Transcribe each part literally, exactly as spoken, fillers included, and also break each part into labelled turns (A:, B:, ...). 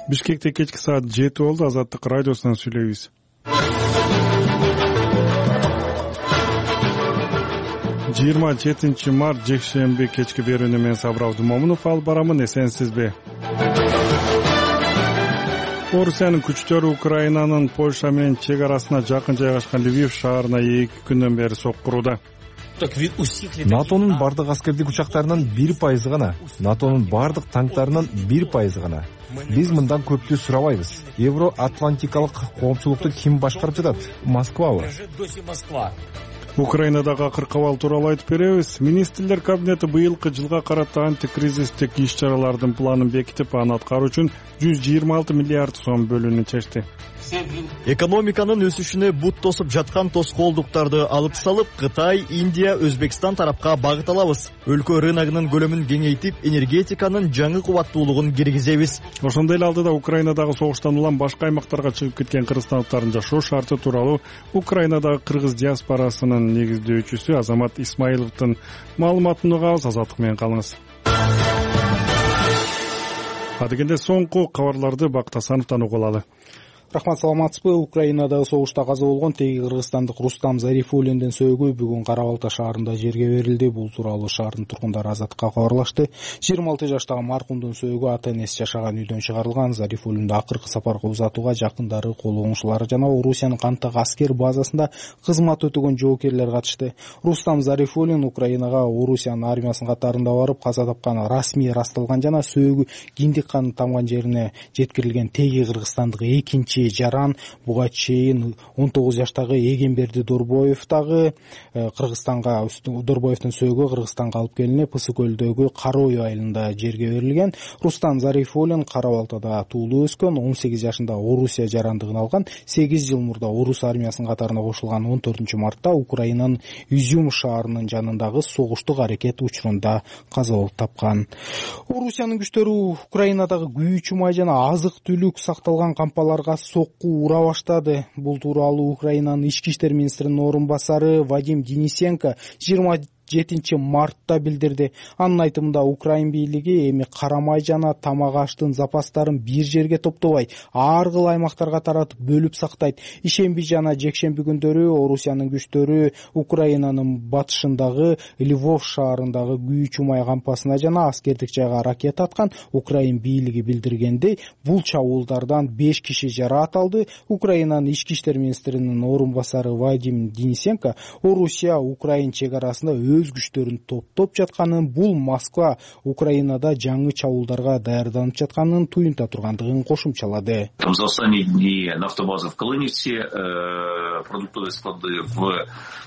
A: Бишкекте кечки саат жети болду. Азаттык радиосунан сүйлөйбүз. жыйырма жетинчи март жекшемби кечки берүүнү мен Сабыр Абдумомунов алып барамын. Эсенсизби? Орусиянын күчтөрү Украинанын Польша менен чек арасына жакын жайгашкан Львив шаарына эки күндөн бери соккуруда.
B: НАТОнун бардык аскердик учактарынын бир пайызы гана, НАТОнун бардык танктарынын бир пайызы гана. Биз мындан көптү сурабайбыз. Евро-Атлантикалык коомчулукту ким башкарып жатат? Москвабы?
A: Украинадагы акыркы абал тууралуу айтып беребиз. Министрлер кабинети быйылкы жылга карата антикризистик иш-чаралардын планын бекитип, аны аткаруу үчүн жүз жыйырма алты миллиард сом бөлүүнү чечти.
C: Экономиканын өсүшүнө бут тосуп жаткан тоскоолдуктарды алып салып, Кытай, Индия, Өзбекстан тарапка багыт алабыз. Өлкө рыногунун көлөмүн кеңейтип, энергетиканын жаңы кубаттуулугун киргизебиз.
A: Ошондой эле алдыда Украинадагы согуштан улам башка аймактарга чыгып кеткен кыргызстандыктардын жашоо шарты тууралуу Украинадагы кыргыз диаспорасынын негиздөөчүсү Азамат Исмаиловдун маалыматын угабыз. Азаттык менен калыңыз. Адегенде соңку кабарларды Бакыт Асановдон угуп алалы.
D: Рахмат, саламатсызбы? Украинадагы согушта каза болгон теги кыргызстандык Рустам Зарифуллиндин сөөгү бүгүн Кара Балта шаарында жерге берилди. Бул тууралуу шаардын тургундары Азаттыкка кабарлашты. жыйырма алты жаштагы маркумдун сөөгү ата-энеси жашаган үйдөн чыгарылган. Зарифуллинди акыркы сапарга узатууга жакындары, кол оңушулары жана Орусиянын Кантак аскер базасында кызмат өтөгөн жоокерлер катышты. Рустам Зарифуллин Украинага Орусиянын армиясынын катарында барып каза тапканы расмий ырасталган жана сөөгү киндик каны тамган жерине жеткирилген теги кыргызстандык экинчи жаран. Буга чейин он тогуз жаштагы Эгемберди Дорбоев дагы Кыргызстанга, Дорбоевдун сөөгү Кыргызстанга алып келинип, Ысык көлдөгү Кара үй айылында жерге берилген. Рустам Зарифуллин Кара Балтада туулуп өскөн, он сегиз жашында Орусия жарандыгын алган. сегиз жыл мурда Орус армиясынын катарына кошулган. он төртүнчү мартта Украинанын Изюм шаарынын жанындагы согуштук аракет учурунда каза болуп тапкан. Орусиянын күчтөрү Украинадагы күйүүчү май жана азык-түлүк сакталган кампаларга сокку ура баштады. Бул тууралуу Украинанын ички иштер министринин орун басары Вадим Денисенко жыйырма жетинчи мартта билдирди. Анын айтымында Украин бийлиги эми карамай жана тамак аштын запастарын бир жерге топтобой, ар кыл аймактарга таратып бөлүп сактайт. Ишемби жана жекшемби күндөрү Орусиянын күчтөрү Украинанын батышындагы Львов шаарындагы күйүүчү май кампасына жана аскердик жайга ракета аткан. Украин бийлиги билдиргендей, бул чабуулдардан беш киши жараат алды. Украинанын ички иштер министринин орун басары Вадим Денисенко Орусия Украин чек арасында өз күчтөрүн топтоп жатканын, бул Москва Украинада жаңы чабуулдарга даярданып жатканын туюнта тургандыгын кошумчалады.
E: Там заострение и нафтобаза в Калиневце, продуктовые склады в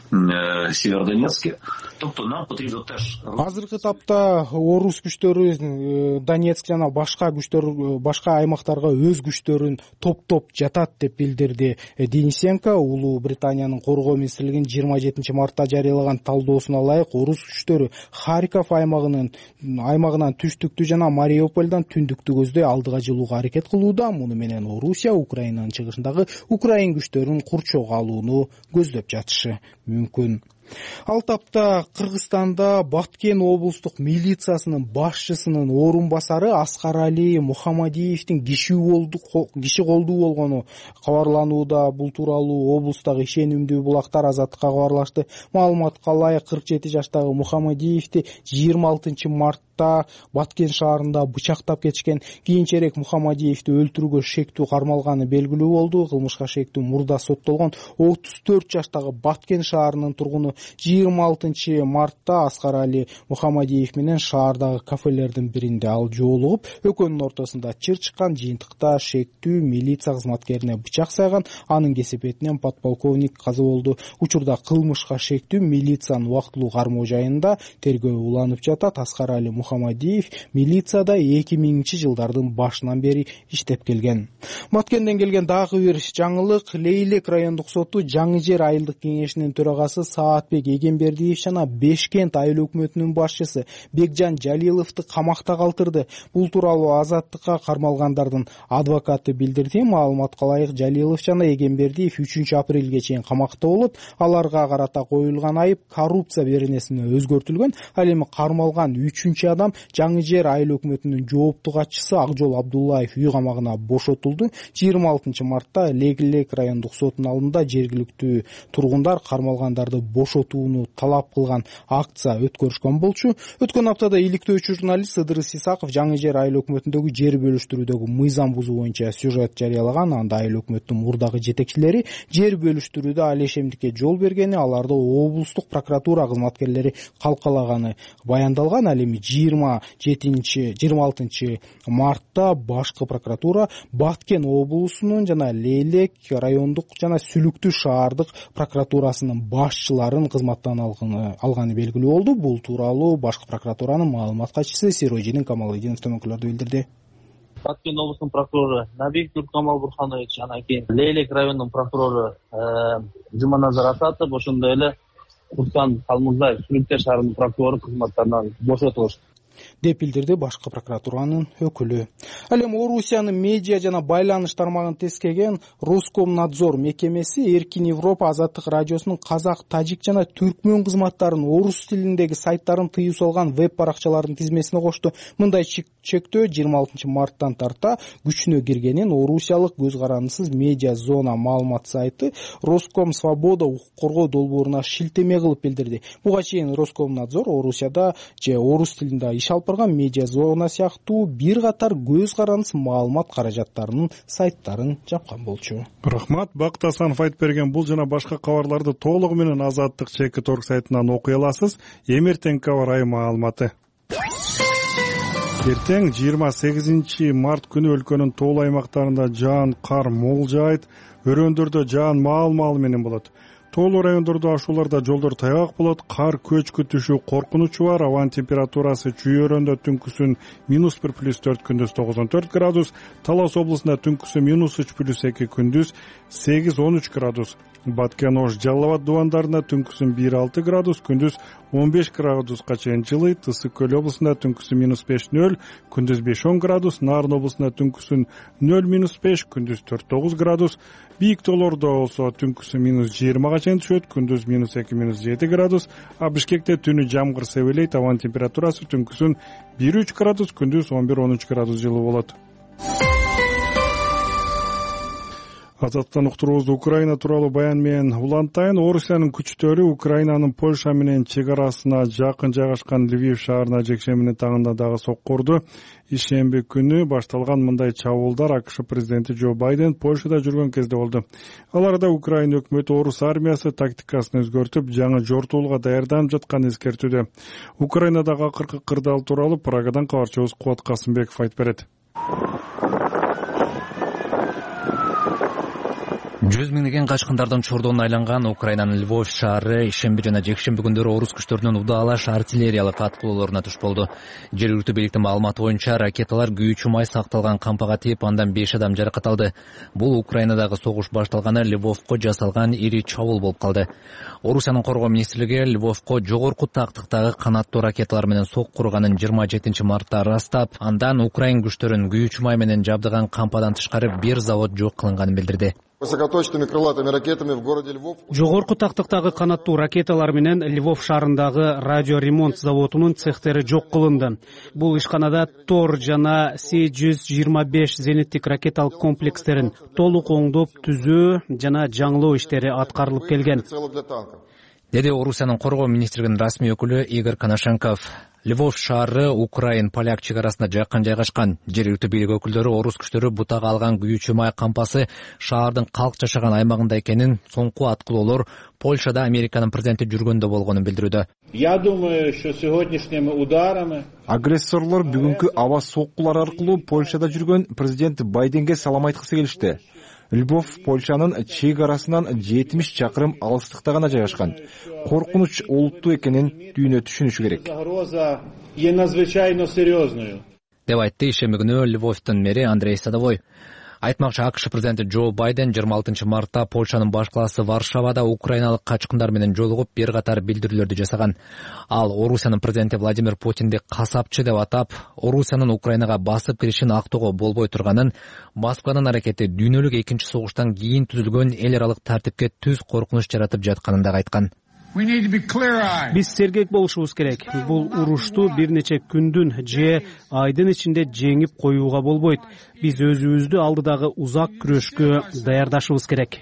E: Северодонецке. Тобто нам потрібно теж.
D: Азыркы тапта орус күчтөрү Донецк жана башка күчтөр башка аймактарга өз күчтөрүн топтоп жатат деп билдирди Денисенко. Улуу Британиянын коргоо министрлигинин жыйырма жетинчи мартта жарыялаган талдоосуна ылайык орус күчтөрү Харьков аймагынын аймагынан түштүктү жана Мариуполдон түндүктү көздөй алдыга жылууга аракет кылууда. Муну менен Орусия Украинанын чыгышындагы Украин күчтөрүн курчоого алууну көздөп жатышы мүмкүн. Ал тапта Кыргызстанда Баткен облустук милициясынын башчысынын орун басары Аскарали Мухамадиевдин киши болду киши колдуу болгону кабарланууда. Бул тууралуу облустагы ишенимдүү булактар Азаттыкка кабарлашты. Маалыматка ылайык кырк жети жаштагы Мухамадиевди жыйырма алтынчы мартта Баткен шаарында бычактап кетишкен. Кийинчерээк Мухамадиевди өлтүрүүгө шектүү кармалганы белгилүү болду. Кылмышка шектүү мурда соттолгон отуз төрт жаштагы Баткен шаарынын тургуну жыйырма алтынчы мартта Аскарали Мухамадиев менен шаардагы кафелердин биринде ал жоолугуп, экөөнүн ортосунда чыр чыккан. Жыйынтыкта шектүү милиция кызматкерине бычак сайган. Анын кесепетинен подполковник каза болду. Учурда кылмышка шектүү милициянын убактылуу кармоо жайында тергөө уланып жатат. Аскарали Мухамадиев милицияда эки миңинчи жылдардын башынан бери иштеп келген. Баткенден келген дагы бир жаңылык. Лейлек райондук соту Жаңы жер айылдык кеңешинин төрагасы Саатбек Эгембердиев жана Бешкент айыл өкмөтүнүн башчысы Бекжан Жалиловду камакта калтырды. Бул тууралуу Азаттыкка кармалгандардын адвокаты билдирди. Маалыматка ылайык Жалилов жана Эгембердиев үчүнчү апрелге чейин камакта болуп, аларга карата коюлган айып коррупция беренесине өзгөртүлгөн. Ал эми кармалган үчүнчү адам Жаңы жер айыл өкмөтүнүн жоопту катчысы Акжол Абдуллаев үй камагына бошотулду. жыйырма алтынчы мартта Легилек райондук сотунун алдында жергиликтүү тургундар кармалгандарды бошотууну талап кылган акция өткөрүшкөн болчу. Өткөн аптада иликтөөчү журналист Ыдырыс Исаков Жаңы жер айыл өкмөтүндөгү жер бөлүштүрүүдөгү мыйзам бузуу боюнча сюжет жарыялаган. Анда айыл өкмөттүн мурдагы жетекчилери жер бөлүштүрүүдө алешемдикке жол бергени, аларды облустук прокуратура кызматкерлери калкалаганы баяндалган. Ал эми жыйырма жетинчи жыйырма алтынчы мартта башкы прокуратура Баткен облусунун жана Лейлек райондук жана Сүлүктүү шаардык прокуратурасынын башчыларын кызматтан алганы алганы белгилүү болду. Бул тууралуу башкы прокуратуранын маалымат катчысы Сирожидин Камалыдинов төмөнкүлөрдө билдирди.
F: Баткен облусунун прокурору Набик Нуркамал Бурханович, анан кийин Лейлек районунун прокурору Жуманазар Асатов, ошондой эле Курсан Калмурзаев Сүлүктүү шаарынын прокурору кызматтарынан бошотулушту
D: деп билдирди башкы прокуратуранын өкүлү. Ал эми Орусиянын медиа жана байланыш тармагын тескеген Роскомнадзор мекемеси Эркин Европа азаттык радиосунун казак, тажик жана түркмөн кызматтарын орус тилиндеги сайттарын тыюу салган веб баракчалардын тизмесине кошту. Мындай чектөө жыйырма алтынчы марттан тарта күчүнө киргенин Орусиялык көз карандысыз медиа зона маалымат сайты Роском Свобода укук коргоо долбооруна шилтеме кылып билдирди. Буга чейин Роскомнадзор Орусияда же орус тилинде иш алып барган медиа зона сыяктуу бир катар көз карандысыз маалымат каражаттарынын сайттарын жапкан болчу.
A: Рахмат. Бакыт Асанов айтып берген бул жана башка кабарларды толугу менен Азаттык чекит орг сайтынан окуй аласыз. Эмертең кабар айы маалыматы. Эртең жыйырма сегизинчи март күнү өлкөнүн тоол аймактарында жаан кар мол жаайт, өрөөндөрдө жаан маал-маал менен болот. Тоолуу райондордо ашууларда жолдор тайгак болот, кар көчкү түшүү коркунучу бар. Абанын температурасы Чүй өрөөндө түнкүсүн минус бир плюс төрт, күндүз тогузон төрт градус, Талас облусунда түнкүсү минус үч плюс эки, күндүз сегиз он үч градус. Баткен, Ош, Жалал Абад дубандарында түнкүсүн бир алты градус, күндүз он беш градуска чейин жылыйт. Ысык Көл облусунда түнкүсү минус беш нөл, күндүз беш он градус. Нарын облусунда түнкүсүн нөл минус беш, күндүз төрт тогуз градус. Бийик тоолордо болсо түнкүсү минус жыйырмага чейин түшөт, күндүз минус эки минус жети градус. А Бишкекте түнү жамгыр себелейт, абанын температурасы түнкүсүн бир үч градус, күндүз он бир он үч градус жылуу болот. Азаттан уктуруубузду Украина тууралуу баян менен улантайын. Орусиянын күчтөрү Украинанын Польша менен чек арасына жакын жайгашкан Львив шаарына жекшембинин таңында дагы соккурду. Ишемби күнү башталган мындай чабуулдар АКШ президенти Джо Байден Польшада жүргөн кезде болду. Аларда Украина өкмөтү орус армиясы тактикасын өзгөртүп, жаңы жортуулга даярданып жатканын эскертүүдө. Украинадагы акыркы кырдаал тууралуу Прагадан кабарчыбыз Кубат Касымбеков айтып берет.
G: Жүз миңдеген качкындардын чордонуна айланган Украинанын Львов шаары ишемби жана жекшемби күндөрү орус күчтөрүнүн удаалаш артиллериялык аткылоолоруна туш болду. Жергиликтүү бийликтин маалыматы боюнча ракеталар күйүүчү май сакталган кампага тийип, андан беш адам жаракат алды. Бул Украинадагы согуш башталганы Львовко жасалган ири чабуул болуп калды. Орусиянын коргоо министрлиги Львовко жогорку тактыктагы канаттуу ракеталар менен соккурганын жыйырма жетинчи мартта ырастап, андан Украин күчтөрүн күйүүчү май менен жабдыган кампадан тышкары бир завод жок кылынганын билдирди.
H: Высокоточными крылатыми ракетами в городе Львов.
I: Жогорку тактыктагы канаттуу ракеталар менен Львов шаарындагы радио ремонт заводунун цехтери жок кылынды. Бул ишканада Тор жана С жүз жыйырма беш зениттик ракеталык комплекстерин толук оңдоп түзөө жана жаңылоо иштери аткарылып келген,
G: деди Орусиянын коргоо министрлигинин расмий өкүлү Игорь Коношенков. Львов шаары Украин поляк чек арасында жакын жайгашкан. Жергиликтүү бийлик өкүлдөрү орус күчтөрү бутага алган күйүүчү май кампасы шаардын калк жашаган аймагында экенин, соңку аткылоолор Польшада Американын президенти жүргөндө болгонун билдирүүдө.
J: Я думаю, что сегодняшними ударами
B: агрессорлор бүгүнкү аба соккулар аркылуу Польшада жүргөн президент Байденге салам айткысы келишти. Львов Польшанын чек арасынан жетимиш чакырым алыстыкта гана жайгашкан. Коркунуч олуттуу экенин дүйнө түшүнүшү керек.
G: Деп айтты ишемби күнү Львовдун мэри Андрей Садовой. Айтмакчы, АКШ президенти Джо Байден жыйырма алтынчы мартта Польшанын баш калаасы Варшавада украиналык качкындар менен жолугуп бир катар билдирүүлөрдү жасаган. Ал Орусиянын президенти Владимир Путинди касапчы деп атап, Орусиянын Украинага басып киришин актоого болбой турганын, Москванын аракети дүйнөлүк экинчи согуштан кийин түзүлгөн эл аралык тартипке түз коркунуч жаратып жатканын да айткан.
I: Биз сергек болушубуз керек. Бул урушту бир нече күндүн же айдын ичинде жеңип коюуга болбойт. Биз өзүбүздү алдыдагы узак күрөшкө даярдашыбыз керек,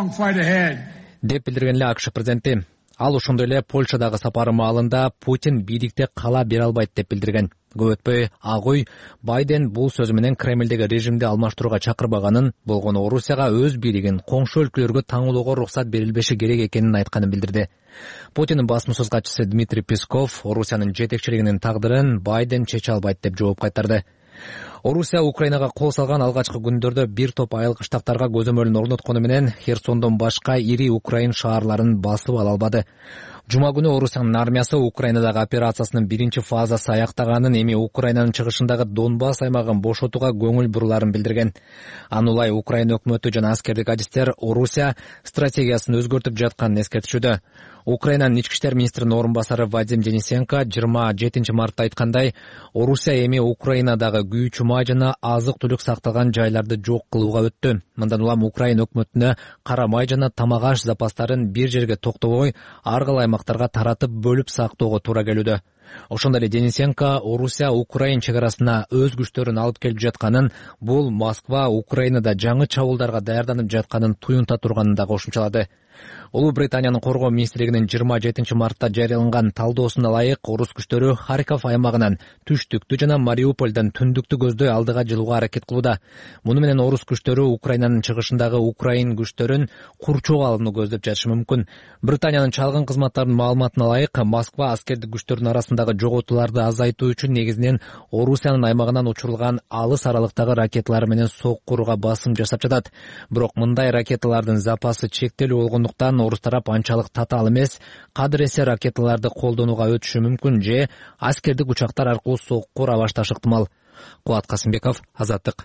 G: деп билдирген эле АКШ президенти. Ал ошондой эле Польшадагы сапары маалында Путин бийликте кала бере албайт деп билдирген. Көп өтпөй Ак үй Байден бул сөзү менен Кремлдеги режимди алмаштырууга чакырбаганын, болгону Орусияга өз бийлигин коңшу өлкөлөргө таңуулоого уруксат берилбеши керек экенин айтканын билдирди. Путиндин басма сөз катчысы Дмитрий Песков Орусиянын жетекчилигинин тагдырын Байден чече албайт деп жооп кайтарды. Орусия Украинага кол салган алгачкы күндөрдө бир топ айылкыштактарга көзөмөлүн орноткону менен Херсондон башка ири Украин шаарларын басып ала албады. Жума күнү Орусиянын армиясы Украинадагы операциясынын биринчи фазасы аяктаганын, эми Украинанын чыгышындагы Донбасс аймагын бошотууга көңүл буруларын билдирген. Аны улай Украина өкмөтү жана аскердик адистер Орусия стратегиясын өзгөртүп жатканын эскертишүүдө. Украинанын ички иштер министринин орун басары Вадим Денисенко жыйырма жетинчи мартта айткандай, Орусия эми Украинадагы күйүүчү май жана азык-түлүк сакталган жайларды жок кылууга өттү. Мындан улам Украина өкмөтүнө кара май жана тамак аш запастарын бир жерге токтобой, ар кандай аймактарга таратып бөлүп сактоого туура келүүдө. Ошондой эле Денисенко Орусия Украин чек арасына өз күчтөрүн алып келип жатканын, бул Москва Украинада жаңы чабуулдарга даярданып жатканын туюнта турганын да кошумчалады. Улуу Британиянын коргоо министрлигинин жыйырма жетинчи мартта жарыяланган талдоосуна ылайык, орус күчтөрү Харьков аймагынан түштүктү жана Мариупольдон түндүктү көздөй алдыга жылууга аракет кылууда. Муну менен орус күчтөрү Украинанын чыгышындагы Украин күчтөрүн курчоого алууну көздөп жатышы мүмкүн. Британиянын чалгын кызматтарынын маалыматына ылайык, Москва аскердик күчтөрдүн арасындагы жоготууларды азайтуу үчүн негизинен Орусиянын аймагынан учурулган алыс аралыктагы ракеталар менен соккурууга басым жасап жатат. Бирок мындай ракеталардын запасы чектелүү болгондуктан орус тарап анчалык татаал эмес, кадыр эсе ракеталарды колдонууга өтүшү мүмкүн же аскердик учактар аркылуу соккура башташы ыктымал. Кубат Касымбеков, Азаттык.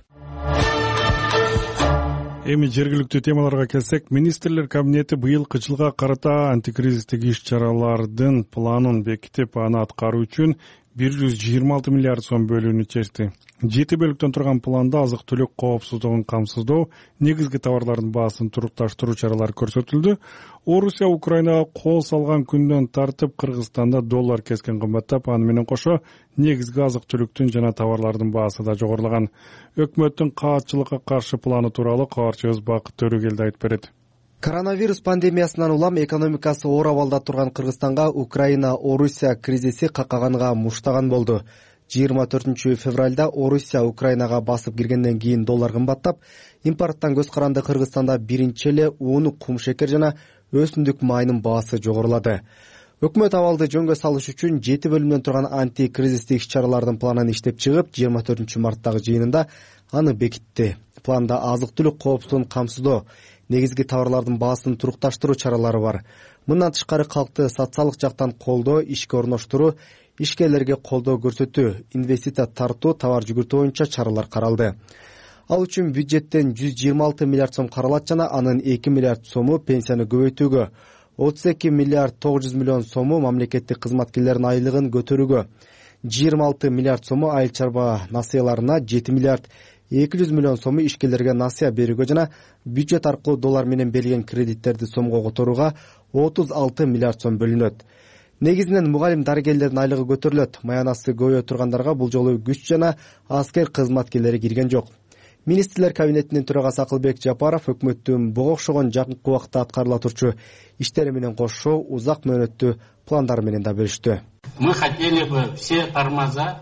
A: Эми жергиликтүү темаларга келсек, министрлер кабинети быйылкы жылга карата антикризистик иш чаралардын планын бекитип, аны аткаруу үчүн бир жүз жыйырма алты миллиард сом бөлүүнү чечти. Жети бөлүктөн турган планда азык-түлүк коопсуздугун камсыздоо, негизги товарлардын баасын турукташтыруу чаралары көрсөтүлдү. Орусия Украинага кол салган күндөн тартып Кыргызстанда доллар кескен кымбаттап, аны менен кошо негизги азык-түлүктүн жана товарлардын баасы да жогорулаган. Өкмөттүн каатчылыкка каршы планы тууралуу кабарчыбыз Бакыт Төрөгелди айтып берет.
K: Коронавирус пандемиясынан улам экономикасы оор абалда турган Кыргызстанга Украина Орусия кризиси какаганга муштаган болду. жыйырма төртүнчү февралда Орусия Украинага басып киргенден кийин доллар кымбаттап, импорттон көз каранды Кыргызстанда биринчи эле un, кум шекер жана өсүмдүк майынын баасы жогорулады. Өкмөт абалды жөнгө салыш үчүн жети бөлүмдөн турган антикризистик иш-чаралардын планын иштеп чыгып, жыйырма төртүнчү марттагы жыйынында аны бекитти. Планда азык-түлүк коопсуздугун камсыздоо, негизги товарлардын баасын турукташтыруу чаралары бар. Мындан тышкары калкты социалдык жактан колдоо, ишке орноштуруу, ишкерлерге колдоо көрсөтүү, инвестиция тартуу, товар жүгүртүү боюнча чаралар каралды. Ал үчүн бюджеттен жүз жыйырма алты миллиард сом каралат жана анын эки миллиард сому пенсияны көбөйтүүгө, отуз эки миллиард тогуз жүз миллион сому мамлекеттик кызматкерлердин айлыгын көтөрүүгө, жыйырма алты миллиард сому айыл чарба насыяларына, жети миллиард эки жүз миллион сому ишкерлерге насыя берүүгө жана бюджет аркылуу доллар менен берилген кредиттерди сомго которууга отуз алты миллиард сом бөлүнөт. Негизинен мугалим дарыгерлердин айлыгы көтөрүлөт. Маянасы көбөйө тургандарга бул жолу күч жана аскер кызматкерлери кирген жок. Министрлер кабинетинин төрагасы Акылбек Жапаров өкмөттүн буга окшогон жакынкы убакытта аткарыла турчу иштери менен кошо узак мөөнөттүү пландары менен да бөлүштү.
L: Мы хотели бы все тормоза,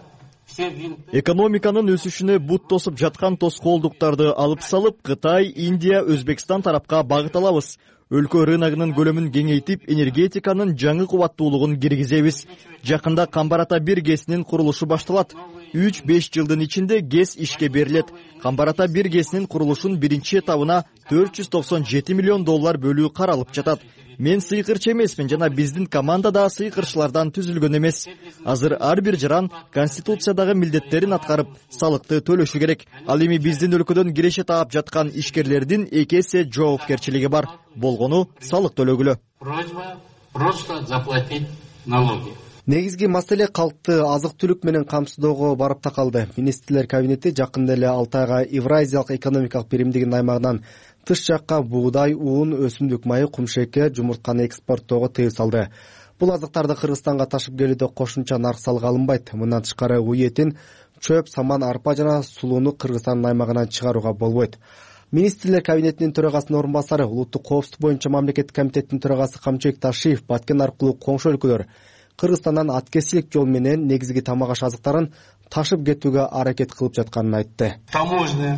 C: экономиканын өсүшүнө бут тосуп жаткан тоскоолдуктарды алып салып, Кытай, Индия, Өзбекстан тарапка багыт алабыз. Өлкө рыногунун көлөмүн кеңейтип, энергетиканын жаңы кубаттуулугун киргизебиз. Жакында Камбарата бир ГЭСинин курулушу башталат. үч беш жылдын ичинде ГЭС ишке берилет. Камбарата бир ГЭСинин курулушунун биринчи этабына төрт жүз токсон жети миллион доллар бөлүү каралып жатат. Мен сыйкырчы эмесмин жана биздин команда да сыйкырчылардан түзүлгөн эмес. Азыр ар бир жаран конституциядагы милдеттерин аткарып, салыкты төлөшү керек. Ал эми биздин өлкөдөн киреше таап жаткан ишкерлердин эки эсе жоопкерчилиги бар. Болгону салык төлөгүлө.
L: Просьба просто заплатить налоги.
K: негизги маселе калкты азык түлүк менен камсыздоого барып такалды. Министрлер кабинети жакында эле алты айга Евразиялык экономикалык биримдигинин аймагынан тыш жакка буудай, уун, өсүмдүк майы, кумшеке, жумуртканы экспорттоого тыюу салды. Бул азыктарды Кыргызстанга ташып келүүдө кошумча нарк салыгы алынбайт. Мындан тышкары уй этин, чөп, саман, арпа жана сулууну Кыргызстандын аймагынан чыгарууга болбойт. Министрлер кабинетинин төрагасынын орун басары, улуттук коопсуздук боюнча мамлекеттик комитеттин төрагасы Камчыбек Ташиев Баткен аркылуу коңшу өлкөлөр Кыргызстандан аткерчилик жол менен негизги тамак аш азыктарын ташып кетүүгө аракет кылып жатканын айтты.
M: Таможня,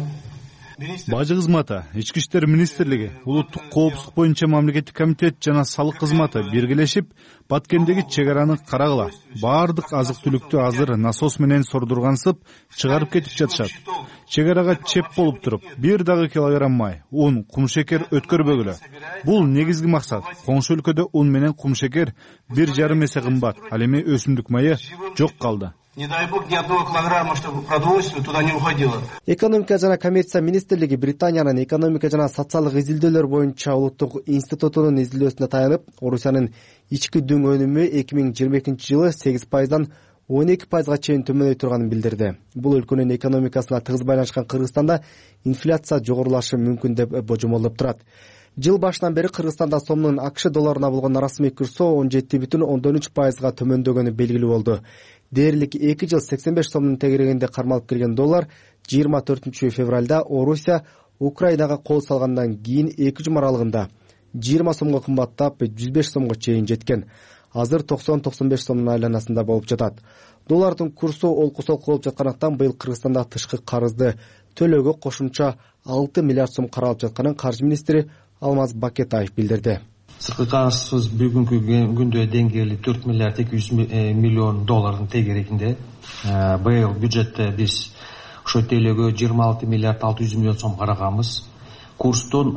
M: бажы кызматы, ички иштер министрлиги, улуттук коопсуздук боюнча мамлекеттик комитет жана салык кызматы биргелешип Баткендеги чек араны карагыла. Баардык азык-түлүктү азыр насос менен сордургансып чыгарып кетип жатышат. Чек арага чеп болуп туруп, бир дагы килограмм май, ун, кумшекер өткөрбөгүлө. Бул негизги максат. Коңшу өлкөдө ун менен кумшекер бир жарым эсе кымбат. Ал эми өсүмдүк майы жок калды.
L: Не дай бог ни одного килограмма, чтобы продовольствие туда не уходило.
K: Экономика жана коммерция министрлиги Британиянын экономика жана социалдык изилдөөлөр боюнча улуттук институтунун изилдөөсүнө таянып, Орусиянын ички дүң өнүмү эки миң жыйырма экинчи жылы сегиз пайыздан он эки пайызга чейин төмөндөй турганын билдирди. Бул өлкөнүн экономикасына тыгыз байланышкан Кыргызстанда инфляция жогорулашы мүмкүн деп божомолдоп турат. Жыл башынан бери Кыргызстанда сомдун АКШ долларуна болгон расмий курсу он жети бүтүн ондон үч пайызга төмөндөгөнү белгилүү болду. Дээрлик эки жыл сексен беш сомдун тегерегинде кармалып келген доллар жыйырма төртүнчү февралда Орусия Украинага кол салгандан кийин эки жума аралыгында жыйырма сомго кымбаттап жүз беш сомго чейин жеткен. Азыр токсон токсон беш сомдун айланасында болуп жатат. Доллардын курсу олку-солку болуп жаткандыктан быйыл Кыргызстанда тышкы карызды төлөөгө кошумча алты миллиард сом каралып жатканын каржы министри Алмаз Бакетаев билдирди.
N: Сырткы карызсыз бүгүнкү күндө деңгээли төрт миллиард эки жүз миллион доллардын тегерегинде. Быйыл бюджетте биз ошо төлөөгө жыйырма алты миллиард алты жүз миллион сом караганбыз. Курстун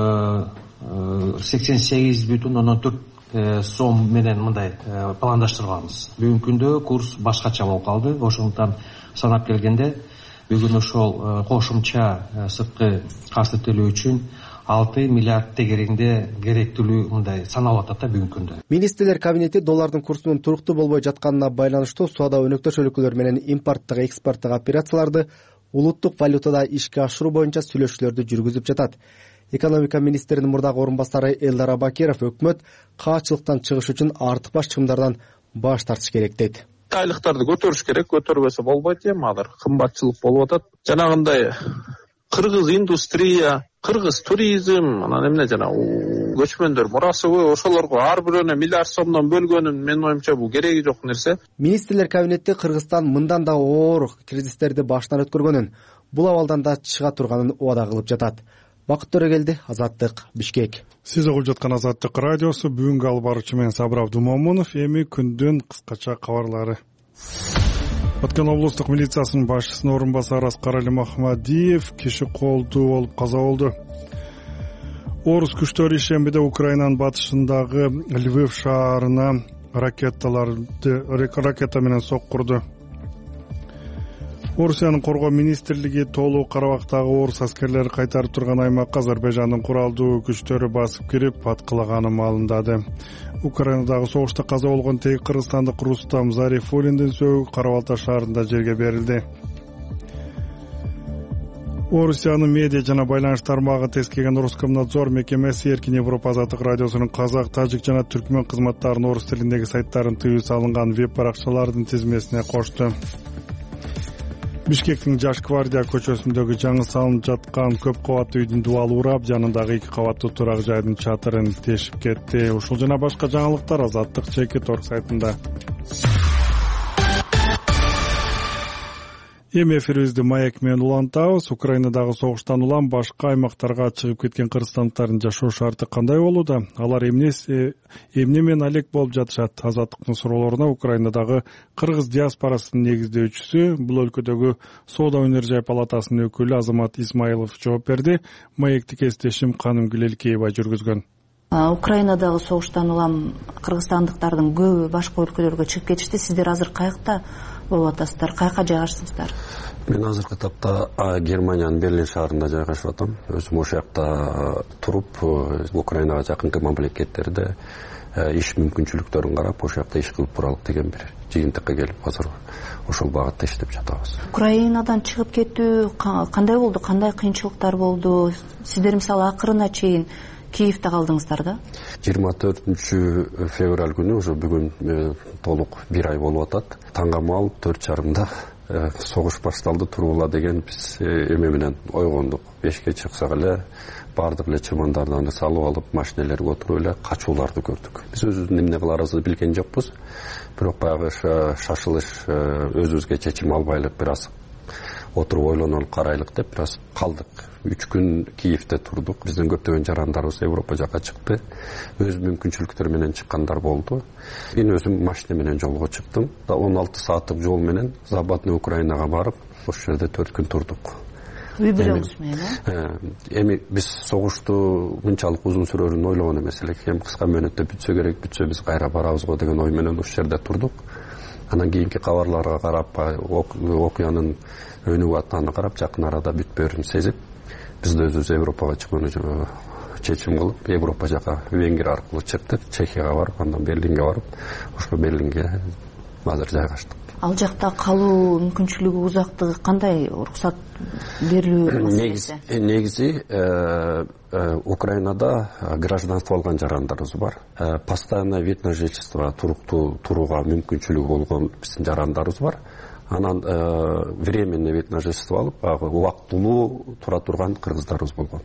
N: сексен сегиз бүтүн ондон төрт сом менен мындай пландаштырганбыз. Бүгүнкү күндө курс башкача болуп калды. Ошондуктан санап келгенде бүгүн ошол кошумча сырткы карызды төлөө үчүн алты миллиард тегерегинде керектүүлүгү мындай саналып атат да бүгүнкү күндө.
K: Министрлер кабинети доллардын курсунун туруктуу болбой жатканына байланыштуу соода өнөктөш өлкөлөр менен импорттук экспорттук операцияларды улуттук валютада ишке ашыруу боюнча сүйлөшүүлөрдү жүргүзүп жатат. Экономика министринин мурдагы орун басары Элдар Абакиров өкмөт каачылыктан чыгыш үчүн артыкбаш чыгымдардан баш тартыш керек дейт.
O: Айлыктарды көтөрүш керек, көтөрбөсө болбойт эми азыр кымбатчылык болуп атат. Жанагындай кыргыз индустрия, кыргыз туризм, анан эмне жана көчмөндөр мурасыбы ошолорго ар бирөөнө миллиард сомдон бөлгөнүн менин оюмча бул кереги жок нерсе.
K: Министрлер кабинети Кыргызстан мындан да оор кризистерди башынан өткөргөнүн, бул абалдан да чыга турганын убада кылып жатат. Бакыт Төрөгелди, Азаттык, Бишкек.
A: Сиз угуп жаткан Азаттык радиосу, бүгүнкү алып баруучу мен Сабыр Абдумомунов. Эми күндүн кыскача кабарлары. Баткен облустук милициясынын башчысынын орун басары Аскар Али Махмадиев киши колдуу болуп каза болду. Орус күчтөрү ишембиде Украинанын батышындагы Львов шаарына ракеталарды ракета менен соккурду. Орусиянын коргоо министрлиги толук Карабактагы орус аскерлери кайтарып турган аймакка Азербайжандын куралдуу күчтөрү басып кирип аткылаганын маалымдады. Украинадагы согушта каза болгон тейги кыргызстандык Рустам Зарифуллиндин сөөгү Кара-Балта шаарында жерге берилди. Орусиянын медиа жана байланыш тармагы тескеген Роскомнадзор мекемеси Эркин Европа азаттык радиосунун казак, тажик жана түркмөн кызматтарынын орус тилиндеги сайттарын тыюу салынган веб баракчалардын тизмесине кошту. Бишкектин Жаш Гвардия көчөсүндөгү жаңы салынып жаткан көп кабаттуу үйдүн дубалы урап, жанындагы эки кабаттуу турак жайдын чатырын тешип кетти. Ушул жана башка жаңылыктар Азаттык Чекит орг сайтында. Эми эфирибизди маек менен улантабыз. Украинадагы согуштан улам башка аймактарга чыгып кеткен кыргызстандыктардын жашоо шарты кандай болууда? Алар эмне эмне менен алек болуп жатышат? Азаттыктын суроолоруна Украинадагы кыргыз диаспорасынын негиздөөчүсү, бул өлкөдөгү Соода өнөр жай палатасынын өкүлү Азамат Исмаилов жооп берди. Маектик эстешим Каным Гүлелкеева жүргүзгөн.
P: Украинадагы согуштан улам кыргызстандыктардын көбү башка өлкөлөргө чыгып кетишти. Сиздер азыр каякта? болуп атасыздар, каяка жайгаштыңыздар?
Q: Мен азыркы тапта Германиянын Берлин шаарында жайгашып атам. Өзүм ошол жакта туруп, Украинага жакынкы мамлекеттерде иш мүмкүнчүлүктөрүн карап, ошол жакта иш кылып туралык деген бир жыйынтыкка келип, азыр ошол багытта иштеп жатабыз.
P: Украинадан чыгып кетүү кандай болду? Кандай кыйынчылыктар болду? Сиздер мисалы акырына чейин Киевде калдыңыздар да?
Q: жыйырма төртүнчү февраль күнү уже бүгүн толук бир ай болуп атат. Таңгамал төрт жарымда согуш башталды, турула деген биз эме менен ойгондук. Бешке чыксак эле баардык эле чымандарды салып алып, машинелерге отуруп эле качууларды көрдүк. Биз өзүбүздүн эмне кыларыбызды билген жокпуз. Бирок баягы шашылыш өзүбүзгө чечим албайлык, бир аз отуруп ойлонолуп карайлык деп бир аз калдык. үч күн Киевде турдук. Биздин көптөгөн жарандарыбыз Европа жака чыкты. Өз мүмкүнчүлүктөрү менен чыккандар болду. Мен өзүм машина менен жолго чыктым. он алты сааттык жол менен Западный Украинага барып, ошол жерде төрт күн турдук.
P: Үй бүлөңүз менен?
Q: Эми биз согушту мынчалык узун сүрөрүн ойлогон эмес элек. Эми кыска мөөнөттө бүтсө керек, бүтсө биз кайра барабыз го деген ой менен ошол жерде турдук. Анан кийинки кабарларга карап, окуянын өнүгүп атканына карап, жакын арада бүтпөөрүн сезип, биз да өзүбүз Европага чыгууну чечим кылып, Европа жака Венгрия аркылуу чыктык, Чехияга барып, андан Берлинге барып, ошо Берлинге азыр жайгаштык.
P: Ал жакта калуу мүмкүнчүлүгү, узактыгы кандай? Уруксат берилүү маселеси?
Q: Негизи Украинада гражданство алган жарандарыбыз бар. Постоянный вид на жительство, туруктуу турууга мүмкүнчүлүгү болгон биздин жарандарыбыз бар. Анан временный вид на жительство алып, убактылуу тура турган кыргыздарыбыз болгон.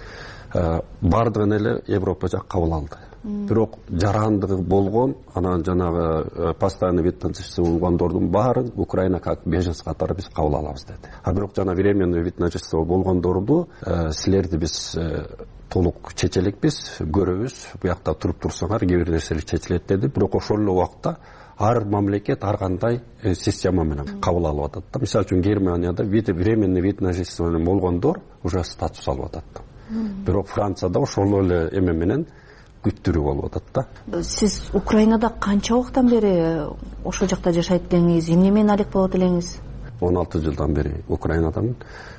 Q: Бардыгын эле Европа жак кабыл алды. Бирок жарандыгы болгон, анан жанагы постоянный вид на жительство болгондордун баарын Украина как беженец катары биз кабыл алабыз деди. А бирок жана временный вид на жительство болгондорду силерди биз толук чечелекпиз, көрөбүз, буякта туруп турсаңар кээ бир нерселер чечилет деди. Бирок ошол эле убакта ар мамлекет ар кандай система менен кабыл алып атат да. Мисалы үчүн Германияда временный вид на жительство менен болгондор уже статус алып атат. Бирок Францияда ошол эле эме менен күттүрүү болуп атат да.
P: Сиз Украинада канча убактан бери ошол жакта жашайт элеңиз? Эмне менен алек болот элеңиз?
Q: он алты жылдан бери Украинадамын.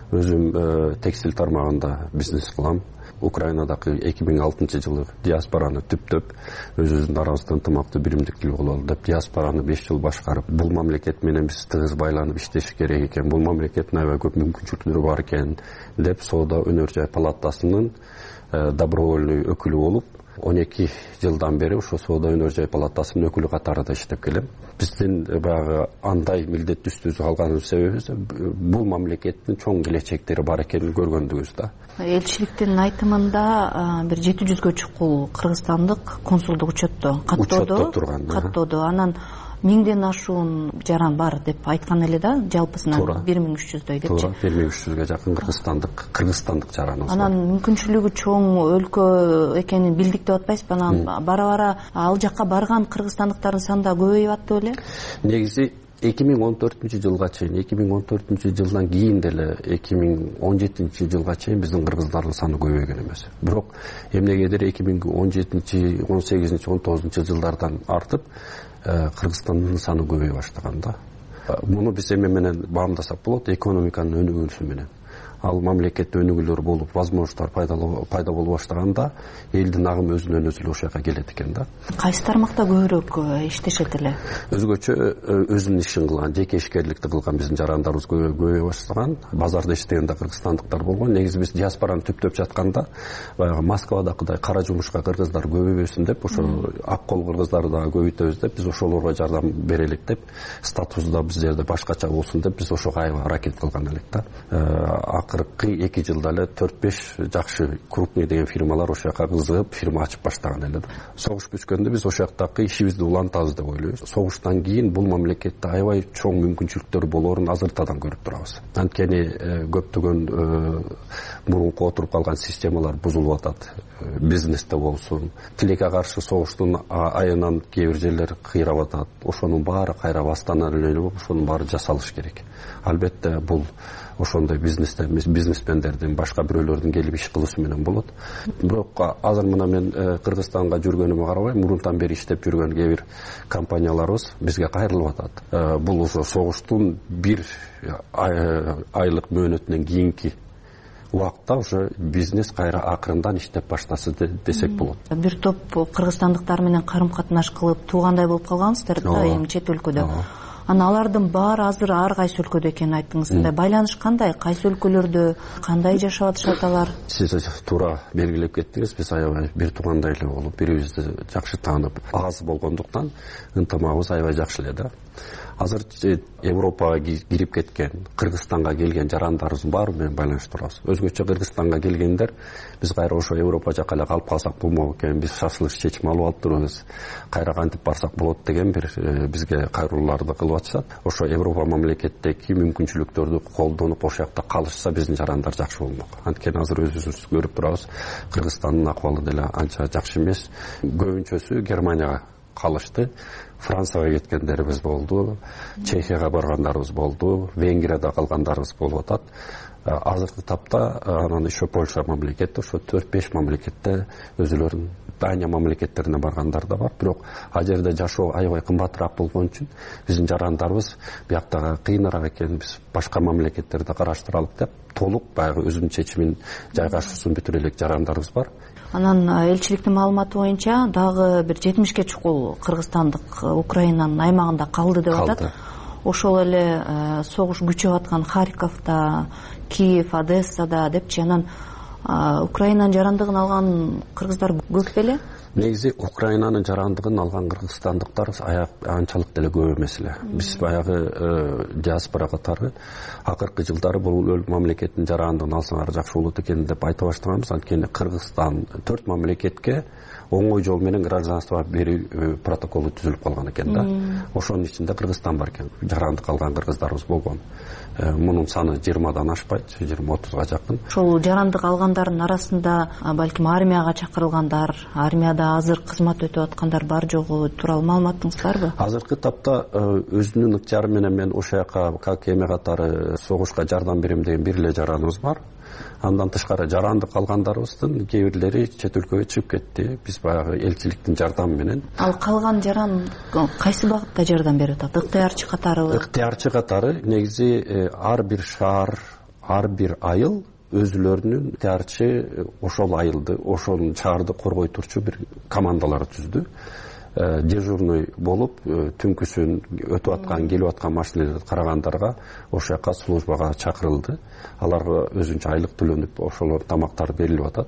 Q: Өзүм текстиль тармагында бизнес кылам. Украинадагы эки миң алтынчы жылы диаспораны түптөп, өзүбүздүн арабызда ынтымактуу биримдиктүү бололу деп диаспораны беш жыл башкарып, бул мамлекет менен биз тыгыз байланып иштеш керек экен, бул мамлекеттин аябай көп мүмкүнчүлүктөрү бар экен деп Соода өнөр жай палатасынын добровольный өкүлү болуп, он эки жылдан бери ошо Соода өнөр жай палатасынын өкүлү катарында иштеп келем. Биздин баягы андай милдетти үстүбүзгө алганыбыз себеби бул мамлекеттин чоң келечектери бар экенин көргөндүгүбүз да.
P: Элчиликтин айтымында бир жети жүзгө чукул кыргызстандык консулдук учетто каттоодо каттоодо анан миңден ашуун жаран бар деп айткан эле да, жалпысынан бир миң үч жүздөй депчи.
Q: Туура, бир миң үч жүзгө жакын кыргызстандык кыргызстандык жараныбыз бар.
P: Анан мүмкүнчүлүгү чоң өлкө экенин билдик деп атпайсызбы? Анан бара-бара ал жакка барган кыргызстандыктардын саны да көбөйүп аттыбы эле?
Q: Негизи эки миң он төртүнчү жылга чейин, эки миң он төртүнчү жылдан кийин деле эки миң он жетинчи жылга чейин биздин кыргыздардын саны көбөйгөн эмес. Бирок эмнегедир эки миң он жетинчи, он сегизинчи, он тогузунчу жылдардан артып Кыргызстандын саны көбөйө баштаган да. Муну биз эме менен баамдасак болот, экономиканын өнүгүүсү менен. Ал мамлекетте өнүгүүлөр болуп, возможностор пайда боло баштаганда элдин агымы өзүнөн өзү ошол жака келет экен да.
P: Кайсы тармакта көбүрөөк иштешет эле?
Q: Өзгөчө өзүнүн ишин кылган, жеке ишкерликти кылган биздин жарандарыбыз көбөйө баштаган. Базарда иштеген да кыргызстандыктар болгон. Негизи биз диаспораны түптөп жатканда, баягы Москвадагыдай кара жумушка кыргыздар көбөйбөсүн деп, ошо ак кол кыргыздарды дагы көбөйтөбүз деп, биз ошолорго жардам берелик деп, статусу да биз жерде башкача болсун деп, биз ошого аябай аракет кылган элек да. Акыркы эки жылда эле төрт беш жакшы крупный деген фирмалар ошол жака кызыгып, фирма ачып баштаган эле да. Согуш бүткөндө биз ошол жактагы ишибизди улантабыз деп ойлойбуз. Согуштан кийин бул мамлекетте аябай чоң мүмкүнчүлүктөр болоорун азыртадан көрүп турабыз. Анткени көптөгөн мурунку отуруп калган системалар бузулуп атат. Бизнесте болсун, тилекке каршы согуштун айынан кээ бир жерлер кыйрап атат. Ошонун баары кайра бастан эле ошонун баары жасалыш керек. Албетте бул ошондой бизнесте бизнесмендердин, башка бирөөлөрдүн келип иш кылуусу менен болот. Бирок азыр мына мен Кыргызстанга жүргөнүмө карабай, мурунтан бери иштеп жүргөн кээ бир компанияларыбыз бизге кайрылып атат. Бул ошо согуштун бир айлык мөөнөтүнөн кийинки убакытта уже бизнес кайра акырындан иштеп баштасы десек болот.
P: Бир топ кыргызстандыктар менен карым-катнаш кылып туугандай болуп калгансыздар да, эми чет өлкөдө. Анан алардын баары азыр ар кайсы өлкөдө экенин айттыңыз. Байланыш кандай? Кайсы өлкөлөрдө кандай жашап атышат алар?
Q: Сиз туура белгилеп кеттиңиз. Биз аябай бир туугандай эле болуп, бири-бирибизди жакшы таанып, аз болгондуктан ынтымагыбыз аябай жакшы эле да. Азыр Европага кирип кеткен, Кыргызстанга келген жарандарыбыздын баары менен байланыштырабыз. Өзгөчө Кыргызстанга келгендер биз кайра ошо Европа жака эле калып калсак болмок экен, биз шашылыш чечим алып алыптырбыз, кайра кантип барсак болот деген бир бизге кайрылууларды кылып атышат. Ошо Европа мамлекеттеги мүмкүнчүлүктөрдү колдонуп ошол жакта калышса биздин жарандар жакшы болмок. Анткени азыр өзүбүз көрүп турабыз, Кыргызстандын акыбалы деле анча жакшы эмес. Көбүнчөсү Германияга калышты. Францияга кеткендерибиз болду, Чехияга баргандарыбыз болду, Венгрияда калгандарыбыз болуп атат. Азыркы тапта анан еще Польша мамлекети, ошо төрт беш мамлекетте өзүлөрүнүн Дания мамлекеттерине баргандар да бар. Бирок ал жерде жашоо аябай кымбатыраак болгон үчүн биздин жарандарыбыз бияктагы кыйыныраак экен, биз башка мамлекеттерди караштыралык деп толук баягы өзүнүн чечимин жайгашуусун бүтүрө элек жарандарыбыз бар.
P: Анан элчиликтин маалыматы боюнча дагы бир жетимишке чукул кыргызстандык Украинанын аймагында калды деп атат. Ошол эле согуш күчөп аткан Харьковдо, Киев, Одессада депчи. Анан Украинанын жарандыгын алган кыргыздар көп беле?
Q: Негизи Украинанын жарандыгын алган кыргызстандыктар анчалык деле көп эмес эле. Биз баягы диаспора катары акыркы жылдары бул мамлекеттин жарандыгын алсаңар жакшы болот экен деп айта баштаганбыз. Анткени Кыргызстан төрт мамлекетке оңой жол менен гражданство берүү протоколу түзүлүп калган экен да. Ошонун ичинде Кыргызстан бар экен. Жарандык алган кыргыздарыбыз болгон. Мунун саны жыйырмадан ашпайт, жыйырма отузга жакын.
P: Ошол жарандык алгандардын арасында балким армияга чакырылгандар, армияда азыр кызмат өтүп аткандар бар жогу тууралуу маалыматыңыз барбы?
Q: Азыркы тапта өзүнүн ыктыяры менен мен ошол жака как эме катары согушка жардам берем деген бир эле жараныбыз бар. Андан тышкары жарандык алгандарыбыздын кээ бирлери чет өлкөгө чыгып кетти. Биз баягы элчиликтин жардамы менен.
P: Ал калган жаран кайсы багытта жардам берип атат? Ыктыярчы катарыбы?
Q: Ыктыярчы катары негизи ар бир шаар, ар бир айыл өзүлөрүнүн ыктыярчы ошол айылды, ошол шаарды коргой турчу бир командалар түздү. Дежурный болуп, түнкүсүн өтүп аткан, келип аткан машиналарды карагандарга ошол жака службага чакырылды. Аларга өзүнчө айлык төлөнүп, ошолор тамактар берилип атат.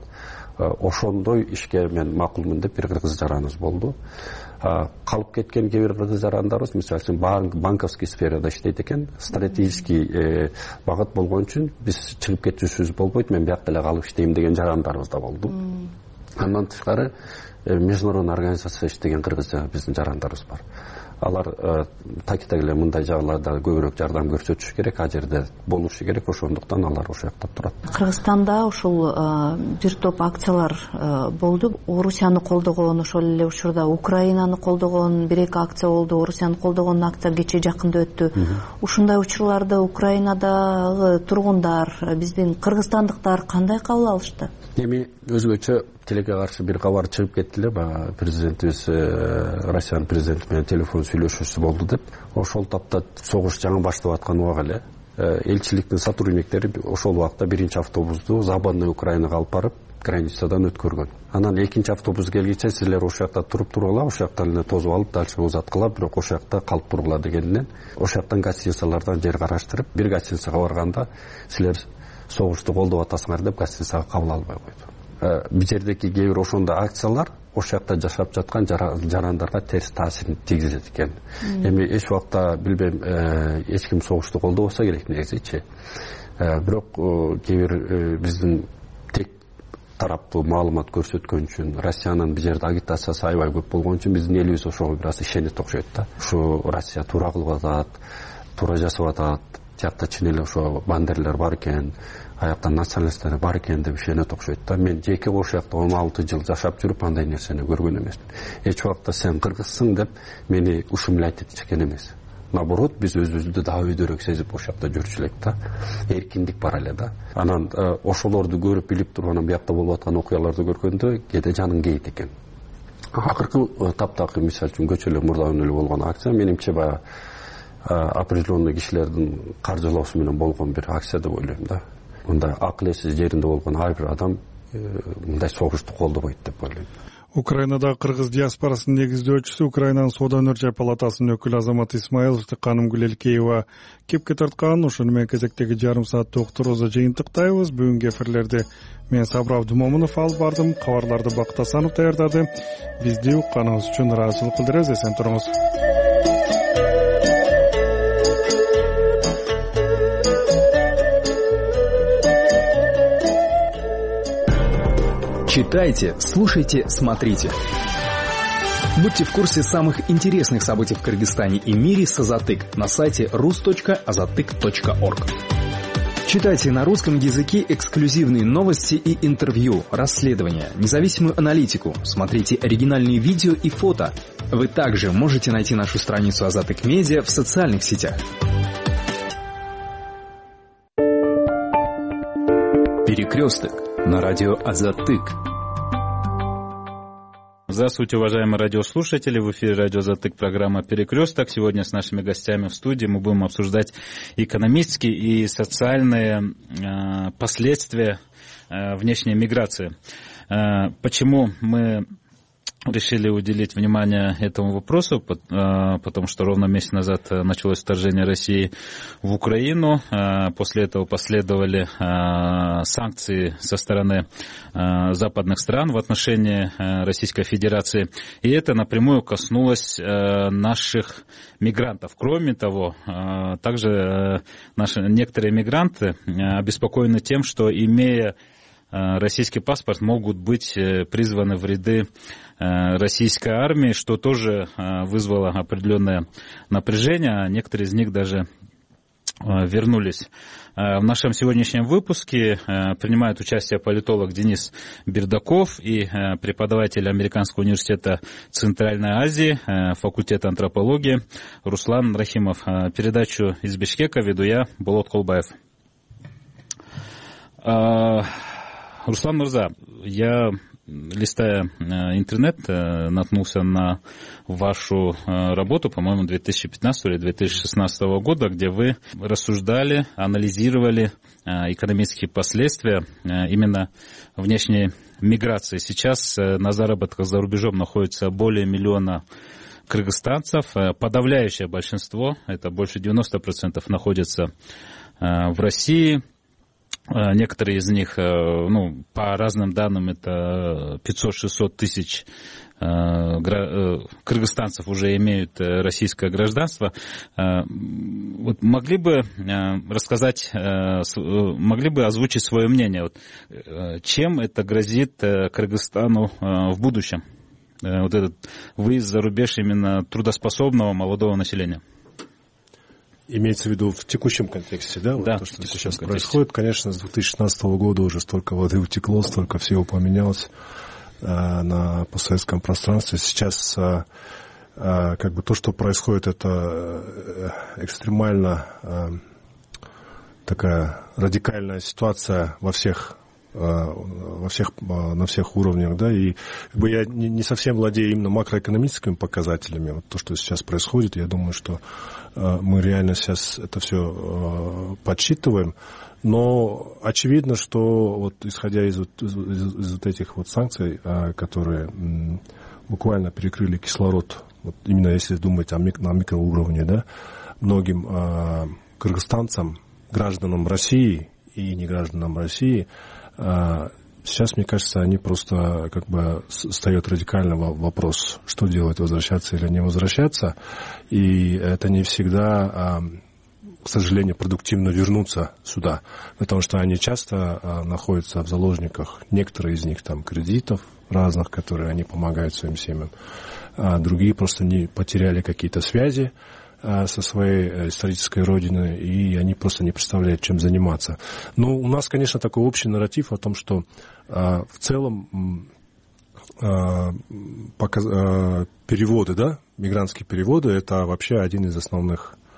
Q: Ошондой ишке мен макулмун деп бир кыргыз жараныбыз болду. Калып кеткен кээ бир кыргыз жарандарыбыз, мисалы үчүн банковский сферада иштейт экен, стратегический багыт болгон үчүн биз чыгып кетүүсүбүз болбойт, мен биякта эле калып иштейм деген жарандарыбыз да болду. Андан тышкары международный организация иштеген кыргыз биздин жарандарыбыз бар. Алар такита эле мындай жагыларда көбүрөөк жардам көрсөтүш керек, а жерде болушу керек, ошондуктан алар ошол жакта турат.
P: Кыргызстанда ушул бир топ акциялар болду. Орусияны колдогон, ошол эле учурда Украинаны колдогон бир эки акция болду. Орусияны колдогон акция кечээ жакында өттү. Ушундай учурларды Украинадагы тургундар, биздин кыргызстандыктар кандай кабыл алышты?
Q: Эми өзгөчө тилекке каршы бир кабар чыгып кетти эле, баягы президентибиз Россиянын президенти менен телефон сүйлөшүүсү болду деп. Ошол тапта согуш жаңы башталып аткан убак эле элчиликтин сотрудниктери ошол убакта биринчи автобусту Западный Украинага алып барып, границадан өткөргөн. Анан экинчи автобус келгиче силер ошол жакта туруп тургула, ошол жактан эле тосуп алып дальше узаткыла, бирок ошол жакта калып тургула дегенден, ошол жактан гостиницалардан жер караштырып, бир гостиницага барганда силер согушту колдоп атасыңар деп гостиницага кабыл албай койду. Бул жердеки кээ бир ошондой акциялар ошол жакта жашап жаткан жарандарга терс таасирин тийгизет экен. Эми эч убакта билбейм, эч ким согушту колдобосо керек негизичи. Бирок кээ бир биздин тек тараптуу маалымат көрсөткөн үчүн, Россиянын бул жерде агитациясы аябай көп болгон үчүн биздин элибиз ошого бир аз ишенет окшойт да. Ушу Россия туура кылып атат, туура жасап атат, жакта чын эле ошо бандерлер бар экен, аякта националисттер бар экен деп ишенет окшойт да. Мен жеке ошол жакта он алты жыл жашап жүрүп андай нерсени көргөн эмесмин. Эч убакта сен кыргызсың деп мени ушул менен айтып ичкен эмес. наоборот биз өзүбүздү дагы өйдөрөөк сезип ошол жакта жүрчү элек да, эркиндик бар эле да. Анан ошолорду көрүп билип туруп анан биякта болуп аткан окуяларды көргөндө кээде жаның кейит экен. Акыркы таптакыр мисалы үчүн көчөлөр мурдагы эле болгон акция менимче баягы определенный кишилердин каржылоосу менен болгон бир акция деп ойлойм да. Мындай акыл эси жеринде болгон ар бир адам мындай согушту колдобойт деп ойлойм.
A: Украинадагы кыргыз диаспорасынын негиздөөчүсү Украинанын Соода өнөр жай палатасынын өкүлү Азамат Исмаиловду Каным Гүлелкеева кепке тарткан. Ошону менен кезектеги жарым сааттык уктуруубузду жыйынтыктайбыз. Бүгүнкү эфирлерди мен Сабыр Абдумомунов алып бардым. Кабарларды Бакыт Асанов даярдады. Бизди укканыңыз үчүн ыраазычылык билдиребиз. Эсен туруңуз.
R: Читайте, слушайте, смотрите. Будьте в курсе самых интересных событий в Кыргызстане и мире с Азатык на сайте рус точка азатык точка орг. Читайте на русском языке эксклюзивные новости и интервью, расследования, независимую аналитику. Смотрите оригинальные видео и фото. Вы также можете найти нашу страницу Азатык Медиа в социальных сетях. Перекресток на радио Азатык.
S: Здравствуйте, уважаемые радиослушатели. В эфире радио Азатык, программа «Перекресток». Сегодня с нашими гостями в студии мы будем обсуждать экономические и социальные э, последствия э, внешней миграции. Э, почему мы решили уделить внимание этому вопросу, потому что ровно месяц назад началось вторжение России в Украину. После этого последовали санкции со стороны западных стран в отношении Российской Федерации. И это напрямую коснулось наших мигрантов. Кроме того, также наши некоторые мигранты обеспокоены тем, что, имея российский паспорт, могут быть призваны в ряды российской армии, что тоже вызвало определенное напряжение. Некоторые из них даже вернулись. В нашем сегодняшнем выпуске принимают участие политолог Денис Бердаков и преподаватель Американского университета Центральной Азии, факультета антропологии Руслан Рахимов. Передачу из Бишкека веду я, Болот Колбаев. Руслан Мурза, я, листая интернет, наткнулся на вашу работу, по-моему, две тысячи пятнадцатого или две тысячи шестнадцатого года, где вы рассуждали, анализировали экономические последствия именно внешней миграции. Сейчас на заработках за рубежом находится более миллиона кыргызстанцев. Подавляющее большинство, это больше девяносто процентов, находится в России. Некоторые из них, ну, по разным данным, это пятьсот-шестьсот тысяч кыргызстанцев уже имеют российское гражданство. Вот могли бы рассказать, могли бы озвучить свое мнение, вот, чем это грозит Кыргызстану в будущем, вот этот выезд за рубеж именно трудоспособного молодого населения?
T: Имеется в виду в текущем контексте, да? Вот
S: да,
T: то, что сейчас контексте происходит. Конечно, с две тысячи шестнадцатого года уже столько воды утекло, столько всего поменялось э, на постсоветском пространстве. Сейчас э, э, как бы то, что происходит, это экстремально э, такая радикальная ситуация во всех во всех, на всех уровнях, да, и как бы я не, не совсем владею именно макроэкономическими показателями, вот то, что сейчас происходит, я думаю, что э, мы реально сейчас это все э, подсчитываем, но очевидно, что вот исходя из, из, из, из вот этих вот санкций, э, которые м, буквально перекрыли кислород, вот именно если думать о мик, на микроуровне, да, многим э, кыргызстанцам, гражданам России и не гражданам России, сейчас, мне кажется, они просто как бы встает радикальный вопрос, что делать, возвращаться или не возвращаться. И это не всегда, к сожалению, продуктивно вернуться сюда, потому что они часто находятся в заложниках, некоторые из них там кредитов разных, которые они помогают своим семьям, а другие просто не потеряли какие-то связи со своей исторической родиной, и они просто не представляют, чем заниматься. Но у нас, конечно, такой общий нарратив о том, что э, в целом э, показ, э, переводы, да, мигрантские переводы, это вообще один из основных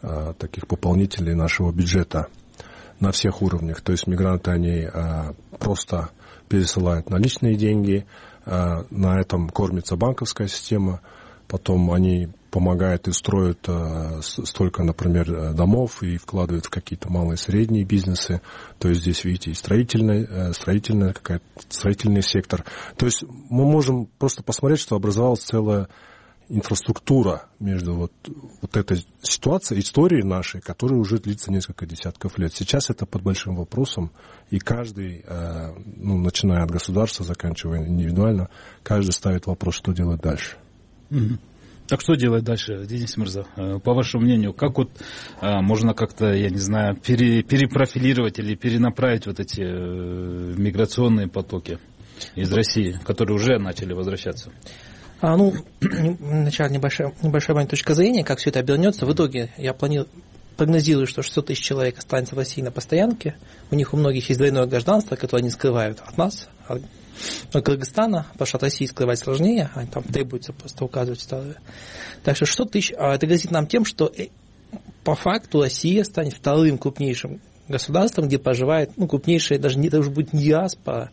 T: таких пополнителей нашего бюджета на всех уровнях. То есть мигранты, они просто пересылают наличные деньги, на этом кормится банковская система, потом они помогают и строят столько, например, домов и вкладывают в какие-то малые и средние бизнесы. То есть здесь, видите, и строительный, строительный, какая-то, строительный сектор. То есть мы можем просто посмотреть, что образовалась целая инфраструктура между вот, вот этой ситуацией, историей нашей, которая уже длится несколько десятков лет. Сейчас это под большим вопросом, и каждый, ну, начиная от государства, заканчивая индивидуально, каждый ставит вопрос, что делать дальше.
S: Mm-hmm. Так что делать дальше, Денис Мырза? По вашему мнению, как вот можно как-то, я не знаю, пере, перепрофилировать или перенаправить вот эти миграционные потоки из России, которые уже начали возвращаться?
U: А, ну, вначале небольшая, небольшая моя точка зрения, как все это обернется. В итоге я планирую, прогнозирую, что шестьсот тысяч человек останется в России на постоянке. У них у многих есть двойное гражданство, которое они скрывают от нас, от Кыргызстана, потому что от России скрывать сложнее, а там требуется просто указывать второе. Так что шестьсот тысяч, а это грозит нам тем, что по факту Россия станет вторым крупнейшим государством, где проживает, ну, крупнейшая, даже не, это уже будет не диаспора,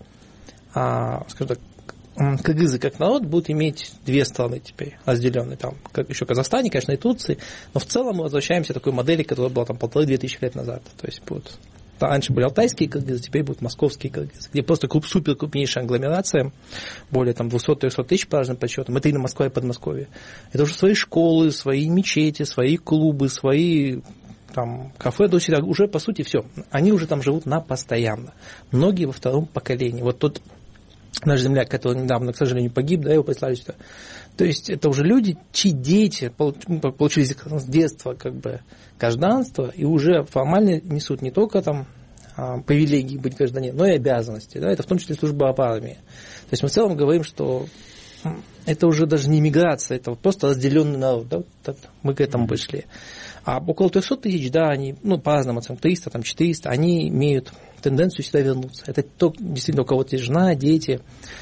U: а, скажем так, кыргызы как народ будут иметь две страны теперь разделенные, там, как еще в Казахстане, конечно, и Турции, но в целом мы возвращаемся к такой модели, которая была там полторы-две тысячи лет назад. То есть будут, раньше были алтайские кыргызы, теперь будут московские кыргызы, где просто супер крупнейшая агломерация, более там двести-триста тысяч по разным подсчетам, это и на Москва, и Подмосковье. Это уже свои школы, свои мечети, свои клубы, свои там, кафе, то есть уже по сути все. Они уже там живут на постоянно. Многие во втором поколении. Вот тот наш земляк, который недавно, к сожалению, погиб, да, его прислали сюда. То есть это уже люди, чьи дети получили с детства как бы гражданство и уже формально несут не только там привилегии быть гражданином, но и обязанности. Да, это в том числе служба в армии. То есть мы в целом говорим, что это уже даже не миграция, это просто разделенный народ. Да, вот мы к этому пришли. А около трехсот тысяч, да, они, ну, по разным оценкам, триста, там, четыреста, они имеют тенденцию сюда вернуться. Это то, действительно, у кого-то есть жена, дети,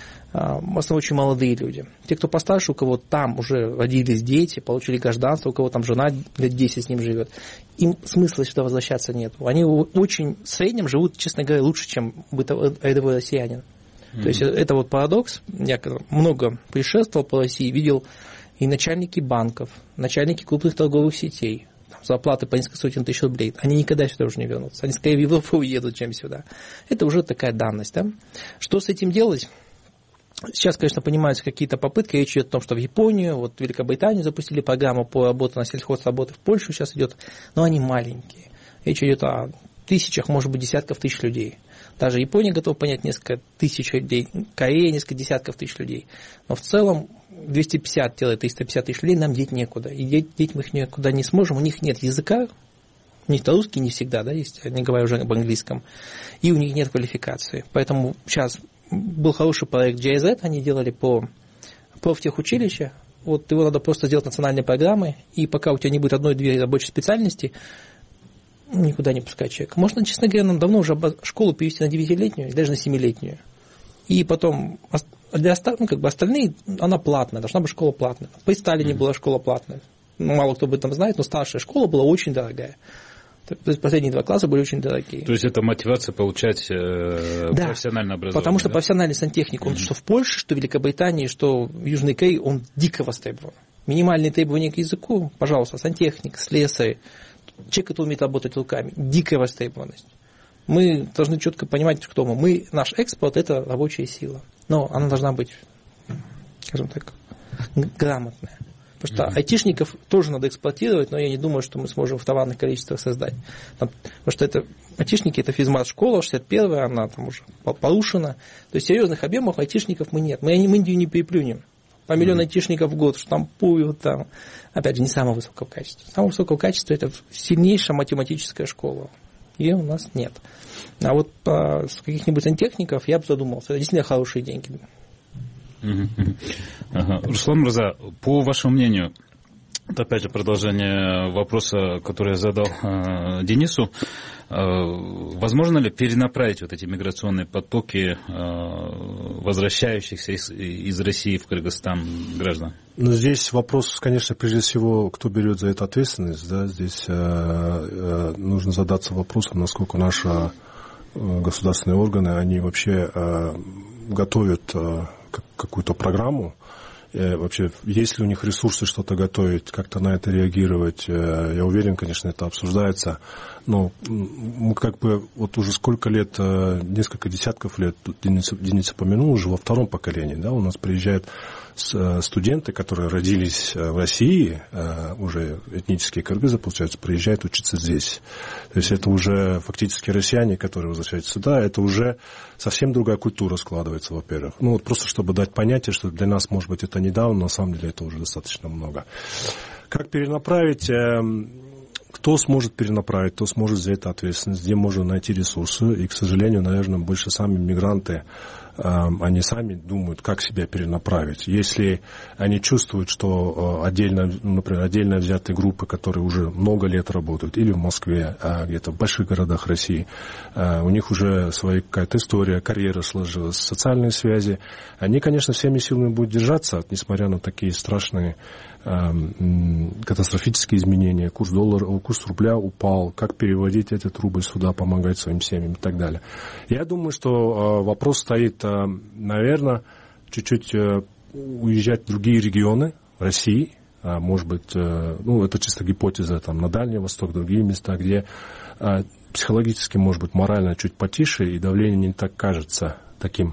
U: в основном очень молодые люди. Те, кто постарше, у кого там уже родились дети, получили гражданство, у кого там жена лет десять с ним живет, им смысла сюда возвращаться нет. Они очень в среднем живут, честно говоря, лучше, чем рядовой россиянин. Mm-hmm. То есть это вот парадокс. Я много путешествовал по России, видел и начальники банков, начальники крупных торговых сетей, зарплаты по несколько сотен тысяч рублей, они никогда сюда уже не вернутся. Они скорее в Европу уедут, чем сюда. Это уже такая данность. Да? Что с этим делать? Сейчас, конечно, понимаются какие-то попытки. Речь идет о том, что в Японию, вот в Великобританию запустили программу по работе на сельхозработы, в Польшу сейчас идет, но они маленькие. Речь идет о тысячах, может быть, десятков тысяч людей. Даже Япония готова понять несколько тысяч людей, Корея несколько десятков тысяч людей. Но в целом двести пятьдесят - триста пятьдесят тысяч людей нам деть некуда. И деть, деть мы их никуда не сможем, у них нет языка, у них-то русский не всегда, да, есть, не говоря уже об английском, и у них нет квалификации. Поэтому сейчас был хороший проект джей зет, они делали по профтехучилища. Вот его надо просто сделать национальной программой, и пока у тебя не будет одной-две рабочей специальности, никуда не пускать человека. Можно, честно говоря, нам давно уже школу перевести на девятилетнюю, даже на семилетнюю. И потом для остальных, ну, как бы остальные, она платная, должна быть школа платная. При Сталине mm-hmm. была школа платная. Ну, мало кто об этом знает, но старшая школа была очень дорогая. То есть последние два класса были очень дорогие.
S: То есть это мотивация получать э, да, профессиональное образование? Потому
U: что да? профессиональный сантехник, он mm-hmm. что в Польше, что в Великобритании, что в Южной Корее, он дико востребован. Минимальные требования к языку, пожалуйста, сантехник, слесарь, человек, который умеет работать руками, дикая востребованность. Мы должны четко понимать, кто мы. Мы, наш экспорт – это рабочая сила. Но она должна быть, скажем так, грамотная. Потому что mm-hmm. айтишников тоже надо эксплуатировать, но я не думаю, что мы сможем в товарных количествах создать. Там, потому что это, айтишники – это физмат-школа, шестьдесят первая, она там уже порушена. То есть серьезных объемов айтишников мы нет. Мы, мы Индию не переплюнем. По миллиону айтишников в год штампуют там. Опять же, не самого высокого качества. Самого высокого качества – это сильнейшая математическая школа. Ее у нас нет. А вот по, с каких-нибудь сантехников я бы задумался. Это действительно хорошие деньги.
S: Ага. Руслан Мырза, по вашему мнению, это опять же продолжение вопроса, который я задал э, Денису, э, возможно ли перенаправить вот эти миграционные потоки э, возвращающихся из, из России в Кыргызстан граждан?
T: Ну, здесь вопрос, конечно, прежде всего, кто берет за это ответственность. Да? Здесь э, э, нужно задаться вопросом, насколько наши э, государственные органы, они вообще э, готовят э, какую-то программу. Вообще, есть ли у них ресурсы что-то готовить, как-то на это реагировать, я уверен, конечно, это обсуждается, но мы как бы вот уже сколько лет, несколько десятков лет, Денис, Денис упомянул, уже во втором поколении, да, у нас приезжают студенты, которые родились в России, уже этнические кыргызы, получается, приезжают учиться здесь. То есть это уже фактически россияне, которые возвращаются сюда, это уже совсем другая культура складывается, во-первых. Ну вот просто чтобы дать понятие, что для нас, может быть, это недавно, на самом деле это уже достаточно много. Как перенаправить? Кто сможет перенаправить, кто сможет взять ответственность, где можно найти ресурсы. И, к сожалению, наверное, больше сами мигранты, они сами думают, как себя перенаправить. Если они чувствуют, что отдельно, например, отдельно взятые группы, которые уже много лет работают, или в Москве, где-то в больших городах России, у них уже своя какая-то история, карьера сложилась, социальные связи, они, конечно, всеми силами будут держаться, несмотря на такие страшные катастрофические изменения, курс доллара, курс рубля упал, как переводить этот рубль сюда, помогать своим семьям и так далее. Я думаю, что вопрос стоит, наверное, чуть-чуть уезжать в другие регионы России, может быть, ну, это чисто гипотеза, там, на Дальний Восток, другие места, где психологически, может быть, морально чуть потише, и давление не так кажется таким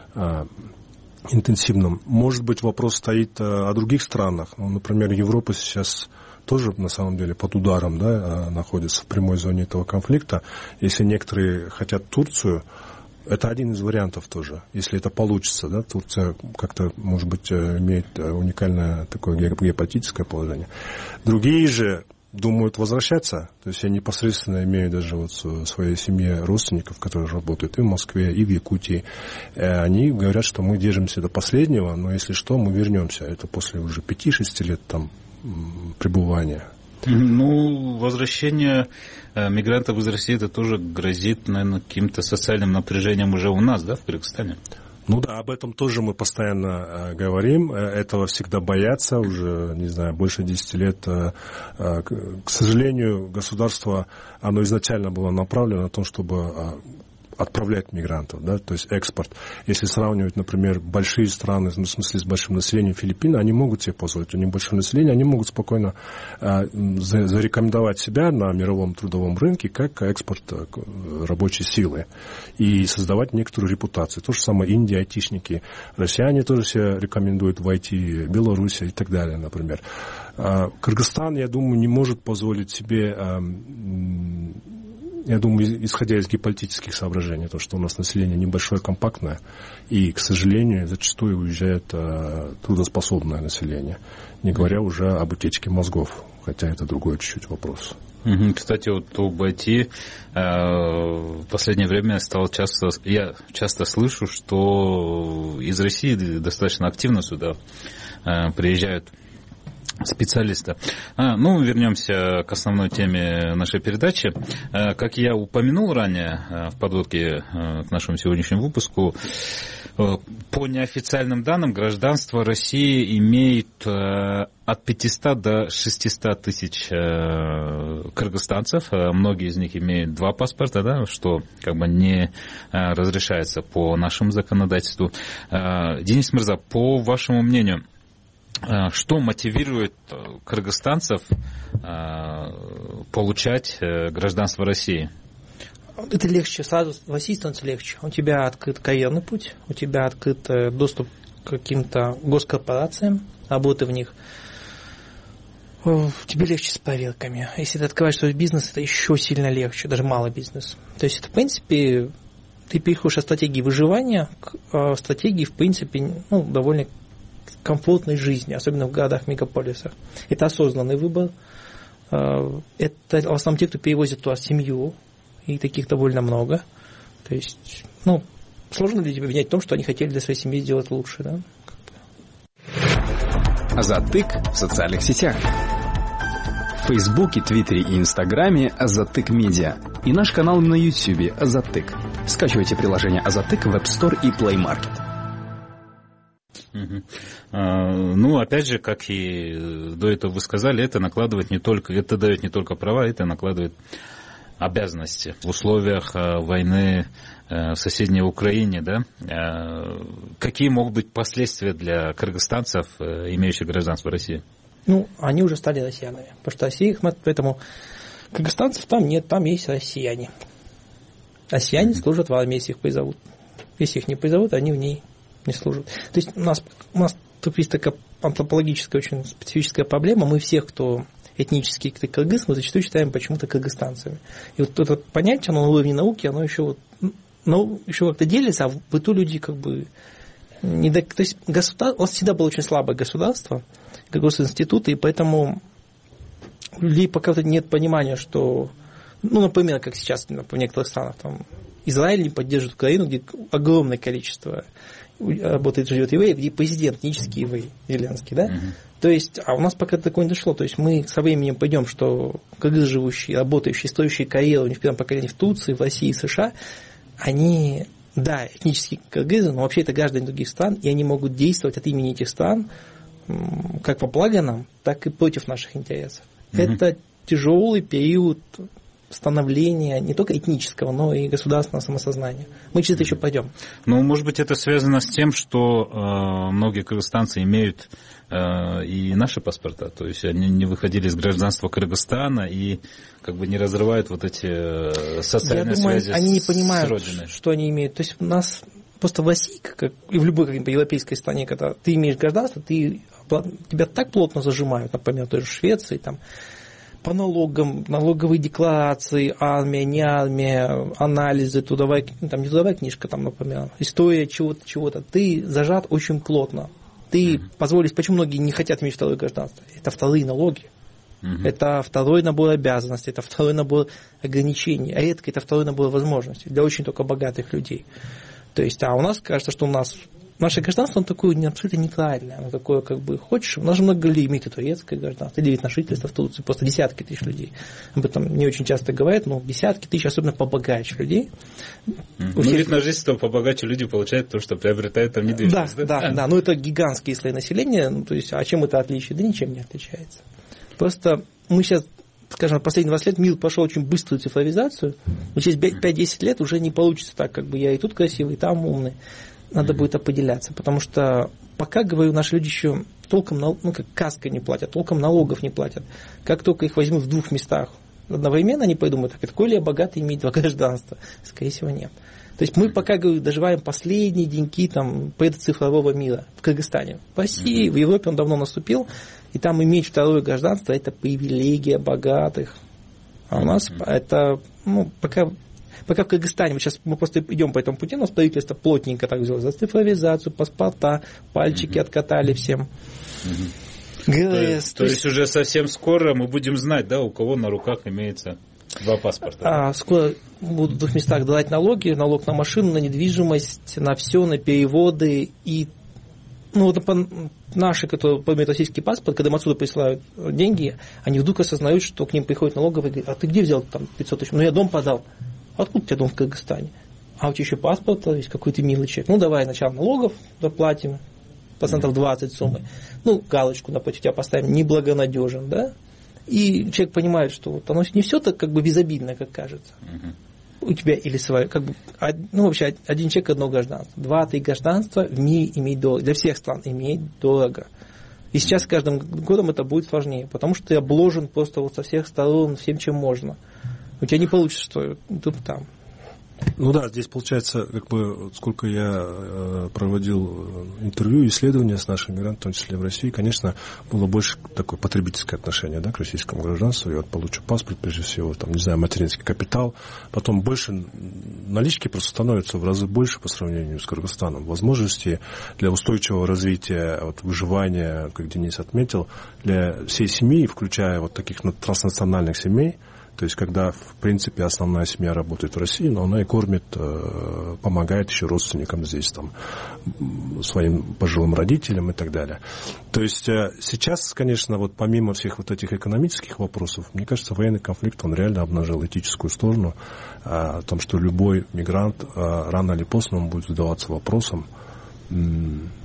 T: интенсивным. Может быть, вопрос стоит о других странах. Ну, например, Европа сейчас тоже, на самом деле, под ударом, да, находится в прямой зоне этого конфликта. Если некоторые хотят Турцию, это один из вариантов тоже. Если это получится, да, Турция как-то, может быть, имеет уникальное такое геополитическое положение. Другие же думают возвращаться. То есть я непосредственно имею даже вот в своей семье родственников, которые работают и в Москве, и в Якутии. Они говорят, что мы держимся до последнего, но если что, мы вернемся. Это после уже пяти-шести лет там пребывания.
S: Ну, возвращение мигрантов из России, это тоже грозит, наверное, каким-то социальным напряжением уже у нас, да, в Кыргызстане?
T: Ну да, об этом тоже мы постоянно говорим. Этого всегда боятся уже, не знаю, больше десяти лет. К сожалению, государство, оно изначально было направлено на то, чтобы отправлять мигрантов, да, то есть экспорт. Если сравнивать, например, большие страны, в смысле с большим населением, Филиппины, они могут себе позволить, у них большое население, они могут спокойно э, зарекомендовать себя на мировом трудовом рынке как экспорт рабочей силы и создавать некоторую репутацию. То же самое Индия, айтишники, россияне тоже себя рекомендуют в ай ти, Белоруссия и так далее, например. Э, Кыргызстан, я думаю, не может позволить себе... Э, Я думаю, исходя из геополитических соображений, то, что у нас население небольшое, компактное, и, к сожалению, зачастую уезжает а, трудоспособное население, не говоря уже об утечке мозгов, хотя это другой чуть-чуть вопрос.
S: Кстати, вот об ай ти в последнее время стал часто, я часто слышу, что из России достаточно активно сюда приезжают специалиста. А, ну, вернемся к основной теме нашей передачи. А, как я упомянул ранее а, в подводке а, к нашему сегодняшнему выпуску, а, по неофициальным данным, гражданство России имеет а, от пятисот до шестисот тысяч а, кыргызстанцев. А, многие из них имеют два паспорта, да, что как бы не а, разрешается по нашему законодательству. А, Денис Мырза, по вашему мнению, что мотивирует кыргызстанцев получать гражданство России?
U: Это легче, сразу в России становится легче. У тебя открыт карьерный путь, у тебя открыт доступ к каким-то госкорпорациям, работы в них. Тебе легче с проверками. Если ты открываешь свой бизнес, это еще сильно легче, даже малый бизнес. То есть это, в принципе, ты переходишь от стратегии выживания к стратегии, в принципе, ну, довольно комфортной жизни, особенно в городах-мегаполисах. Это осознанный выбор. Это в основном те, кто перевозит туда семью, и таких довольно много. То есть, ну, сложно ли тебе обвинять в том, что они хотели для своей семьи сделать лучше, да?
R: Затык в социальных сетях. В Фейсбуке, Твиттере и Инстаграме Азатык Медиа. И наш канал на Ютьюбе Азатык. Скачивайте приложение Азатык в App Store и Play Market.
S: Угу. А, ну, опять же, как и до этого вы сказали, это накладывает не только, это дает не только права, это накладывает обязанности в условиях а, войны а, в соседней Украине, да? А, какие могут быть последствия для кыргызстанцев, а, имеющих гражданство России?
U: Ну, они уже стали россиянами, потому что Россия их, поэтому кыргызстанцев там нет, там есть россияне. Россияне mm-hmm. служат в армии, если их призовут. Если их не призовут, они в ней не служат. То есть у нас, у нас тут есть такая антропологическая, очень специфическая проблема. Мы всех, кто этнический кыргыз, мы зачастую считаем почему-то кыргызстанцами. И вот это понятие, оно на уровне науки, оно еще, вот, ну, еще как-то делится, а в быту люди как бы... Не до... То есть государство, у нас всегда было очень слабое государство, как госинституты, и поэтому у людей пока нет понимания, что, ну, например, как сейчас в некоторых странах, там, Израиль не поддерживает Украину, где огромное количество работает, живет евреев, где президент этнический еврей, Зеленский, да? Uh-huh. То есть, а у нас пока такое не дошло, то есть мы со временем пойдем, что кыргызы живущие, работающие, строящие карьеру, у них в первом поколении в Турции, в России, в США, они, да, этнические кыргызы, но вообще это граждане других стран, и они могут действовать от имени этих стран, как по благо нам, так и против наших интересов. Mm-hmm. Это тяжелый период становления не только этнического, но и государственного самосознания. Мы через это еще пойдем.
S: Ну, может быть, это связано с тем, что э, многие кыргызстанцы имеют э, и наши паспорта, то есть они не выходили из гражданства Кыргызстана и как бы не разрывают вот эти э, социальные
U: Я думаю,
S: связи
U: они не
S: с,
U: понимают,
S: с родиной.
U: Что они имеют. То есть у нас просто в России, как и в любой как, европейской стране, когда ты имеешь гражданство, ты, тебя так плотно зажимают, например, в той же Швеции, там, по налогам, налоговые декларации, армия, не армия, анализы, трудовая, там не трудовая книжка, там, например, история чего-то, чего-то. Ты зажат очень плотно. Ты позволишь, почему многие не хотят иметь второе гражданство? Это вторые налоги. Uh-huh. Это второй набор обязанностей, это второй набор ограничений, а редко это второй набор возможностей для очень только богатых людей. То есть, а у нас кажется, что у нас наше гражданство, оно такое абсолютно нейтральное, оно такое, как бы, хочешь, у нас же много людей имеет и турецкое гражданство, или вид на жительство в Турции, просто десятки тысяч людей. Об этом не очень часто говорят, но десятки тысяч, особенно побогаче людей.
S: Mm-hmm. Ну, всех... вид на жительство побогаче люди получают то, что приобретают там недвижимость.
U: Да, да, да, да, но это гигантские слои населения, ну, то есть, а чем это отличие? Да ничем не отличается. Просто мы сейчас, скажем, последние двадцать лет мир пошел очень быструю цифровизацию, но через пять-десять лет уже не получится так, как бы я и тут красивый, и там умный. Надо mm-hmm. будет определяться, потому что пока, говорю, наши люди еще толком, ну, как каской не платят, толком налогов не платят. Как только их возьмут в двух местах одновременно, они подумают, так такой ли я богатый, иметь два гражданства? Скорее всего, нет. То есть мы пока, говорю, доживаем последние деньки там, цифрового мира в Кыргызстане. В России, mm-hmm. в Европе он давно наступил, и там иметь второе гражданство – это привилегия богатых. А у нас mm-hmm. это, ну, пока... Пока в Кыргызстане, мы сейчас мы просто идем по этому пути, у нас правительство плотненько так взяло за цифровизацию, паспорта, пальчики mm-hmm. откатали всем.
S: Mm-hmm. ГЛС. То, есть, то есть уже совсем скоро мы будем знать, да, у кого на руках имеется два паспорта.
U: А, скоро будут в двух местах давать налоги, налог на машину, на недвижимость, на все, на переводы. И ну, вот наши, которые имеют российский паспорт, когда им отсюда присылают деньги, они вдруг осознают, что к ним приходит налоговый и говорит, а ты где взял там пятьсот тысяч? Ну, я дом подал. Откуда у тебя дом в Кыргызстане? А у тебя еще паспорт, есть какой-то милый человек. Ну, давай сначала налогов заплатим, процентов двадцать суммы. Ну, галочку, напротив тебя поставим, неблагонадежен, да? И человек понимает, что вот оно не все так как бы безобидно, как кажется. У тебя или свое, как бы, ну, вообще, один человек, одно гражданство. Два-три гражданства в мире иметь дорого. Для всех стран иметь дорого. И сейчас с каждым годом это будет сложнее, потому что ты обложен просто вот со всех сторон всем, чем можно. У тебя не получится, что тут там.
T: Ну да, здесь получается, как бы, сколько я проводил интервью, исследования с нашими мигрантами, в том числе в России, конечно, было больше такое потребительское отношение, да, к российскому гражданству. Я вот получу паспорт, прежде всего, там, не знаю, материнский капитал. Потом больше налички просто становится в разы больше по сравнению с Кыргызстаном. Возможности для устойчивого развития, вот, выживания, как Денис отметил, для всей семьи, включая вот таких транснациональных семей. То есть, когда, в принципе, основная семья работает в России, но она и кормит, помогает еще родственникам здесь, там, своим пожилым родителям и так далее. То есть, сейчас, конечно, вот помимо всех вот этих экономических вопросов, мне кажется, военный конфликт, он реально обнажил этическую сторону о том, что любой мигрант рано или поздно он будет задаваться вопросом,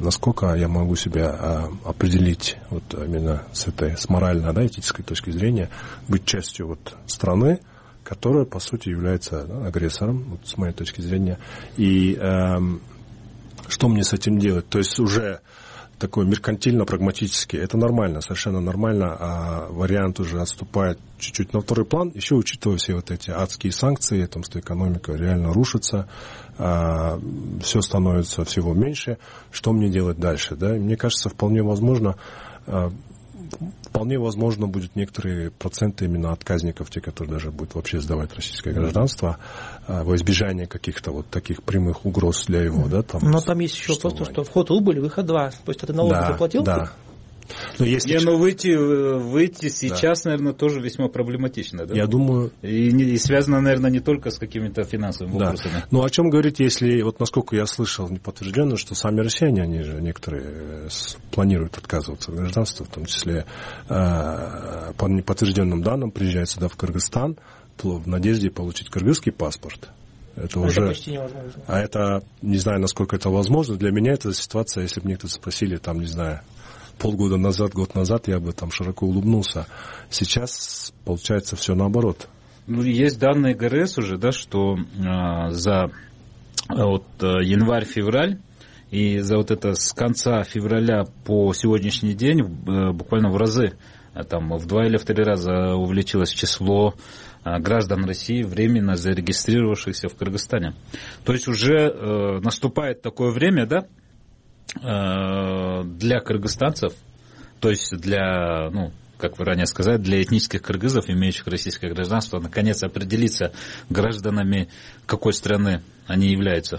T: насколько я могу себя определить вот именно с этой, с морально, да, этической точки зрения, быть частью вот страны, которая, по сути, является, да, агрессором, вот, с моей точки зрения. И э, что мне с этим делать? То есть уже такой меркантильно-прагматический, это нормально, совершенно нормально, а вариант уже отступает чуть-чуть на второй план, еще учитывая все вот эти адские санкции, о том, что экономика реально рушится, а, все становится всего меньше, что мне делать дальше, да? И мне кажется, вполне возможно, а, вполне возможно будет некоторые проценты именно отказников, те, которые даже будут вообще сдавать российское гражданство, а, во избежание каких-то вот таких прямых угроз для его, да, там.
U: Но там есть еще просто, что вход убыль, выход два, то есть ты налоги
T: да,
U: заплатил?
T: Да. Но если...
S: Не, ну выйти, выйти сейчас, да, наверное, тоже весьма проблематично, да?
T: Я думаю...
S: И, не, и связано, наверное, не только с какими-то финансовыми да. вопросами.
T: Ну, о чем говорить, если, вот насколько я слышал неподтвержденно, что сами россияне, они же некоторые планируют отказываться от гражданства, в том числе э, по неподтвержденным данным приезжают сюда в Кыргызстан в надежде получить кыргызский паспорт. Это а уже...
U: почти невозможно.
T: А это, не знаю, насколько это возможно. Для меня это ситуация, если бы мне кто-то спросили, там, не знаю, полгода назад, год назад, я бы там широко улыбнулся. Сейчас получается все наоборот.
S: Ну, есть данные ГРС уже, да, что э, за вот, э, январь-февраль и за вот это с конца февраля по сегодняшний день э, буквально в разы, э, там в два или в три раза увеличилось число э, граждан России, временно зарегистрировавшихся в Кыргызстане. То есть уже э, наступает такое время, да, для кыргызстанцев, то есть для, ну, как вы ранее сказали, для этнических кыргызов, имеющих российское гражданство, наконец определиться, гражданами какой страны они являются.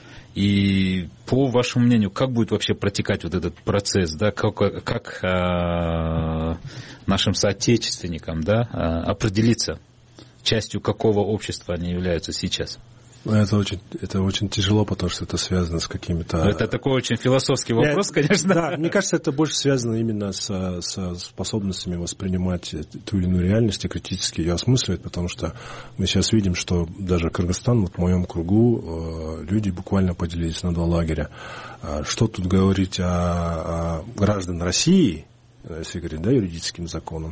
S: И по вашему мнению, как будет вообще протекать вот этот процесс, да, как, как а, нашим соотечественникам, да, а, определиться, частью какого общества они являются сейчас?
T: Это очень, это очень тяжело, потому что это связано с какими-то...
S: Это такой очень философский вопрос, Я, конечно.
T: Да, мне кажется, это больше связано именно со, со способностями воспринимать ту или иную реальность и критически ее осмысливать, потому что мы сейчас видим, что даже Кыргызстан, вот в моем кругу, люди буквально поделились на два лагеря. Что тут говорить о, о граждан России, если говорить, да, юридическим законом,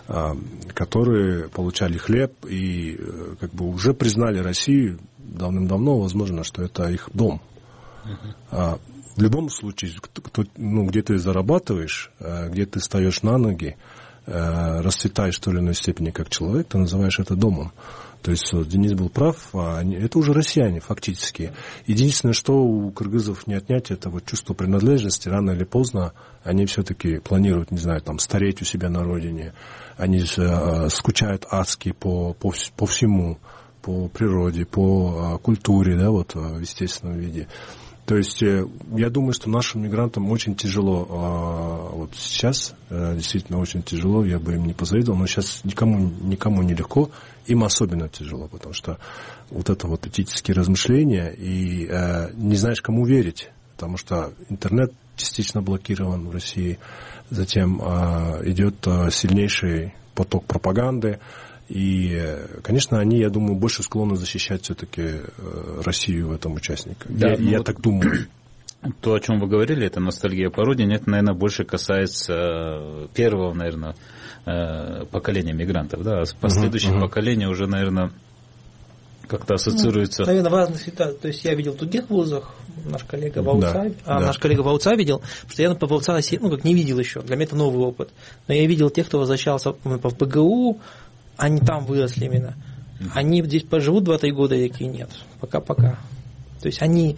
T: которые получали хлеб и как бы уже признали Россию давным-давно, возможно, что это их дом. Uh-huh. В любом случае, кто, ну, где ты зарабатываешь, где ты встаешь на ноги, расцветаешь в той или иной степени как человек, ты называешь это домом. То есть Денис был прав, это уже россияне фактически. Единственное, что у кыргызов не отнять, это вот чувство принадлежности. Рано или поздно они все-таки планируют, не знаю, там, стареть у себя на родине. Они э, скучают адски по, по, по всему, по природе, по э, культуре, да, вот в естественном виде. То есть я думаю, что нашим мигрантам очень тяжело, вот сейчас действительно очень тяжело, я бы им не позавидовал, но сейчас никому, никому не легко, им особенно тяжело, потому что вот это вот этические размышления, и не знаешь, кому верить, потому что интернет частично блокирован в России, затем идет сильнейший поток пропаганды, и, конечно, они, я думаю, больше склонны защищать все-таки Россию в этом участнике. Да, я ну я вот так думаю.
S: То, о чем вы говорили, это ностальгия по родине, это, наверное, больше касается первого, наверное, поколения мигрантов. Да? А последующих uh-huh, uh-huh. поколений уже, наверное, как-то ассоциируется...
U: Ну, наверное, в разных ситуациях. То есть я видел в других вузах, наш коллега Вауца, да, а да. наш коллега Вауца видел, потому что я по Вауца, ну, как не видел еще, для меня это новый опыт. Но я видел тех, кто возвращался в БГУ, они там выросли именно. Они здесь поживут два-три года, и такие нет. Пока-пока. То есть они,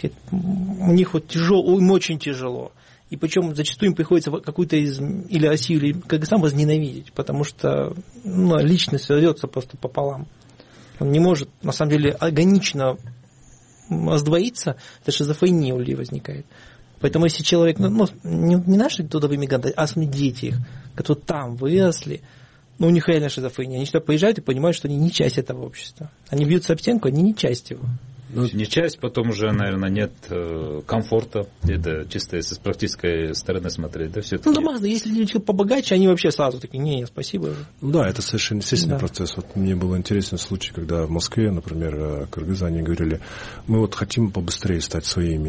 U: у них вот тяжело, им очень тяжело. И причем зачастую им приходится какую-то из, или Россию, или Кыргызстан возненавидеть, потому что ну, личность рвется просто пополам. Он не может, на самом деле, органично раздвоиться, это шизофрения у людей возникает. Поэтому если человек, ну, не, не наши трудовые мигранты, а основные дети их, которые там выросли, ну, у них реально шизофрения. Они сюда приезжают и понимают, что они не часть этого общества. Они бьются об стенку, они не часть его.
S: Ну, не часть, потом уже, наверное, нет э, комфорта. Это чисто с практической стороны смотреть, да, все-таки.
U: Ну, да, если люди побогаче, они вообще сразу такие, не, не, спасибо.
T: Да, это совершенно естественный да. процесс. Вот мне был интересный случай, когда в Москве, например, кыргызы, они говорили, мы вот хотим побыстрее стать своими.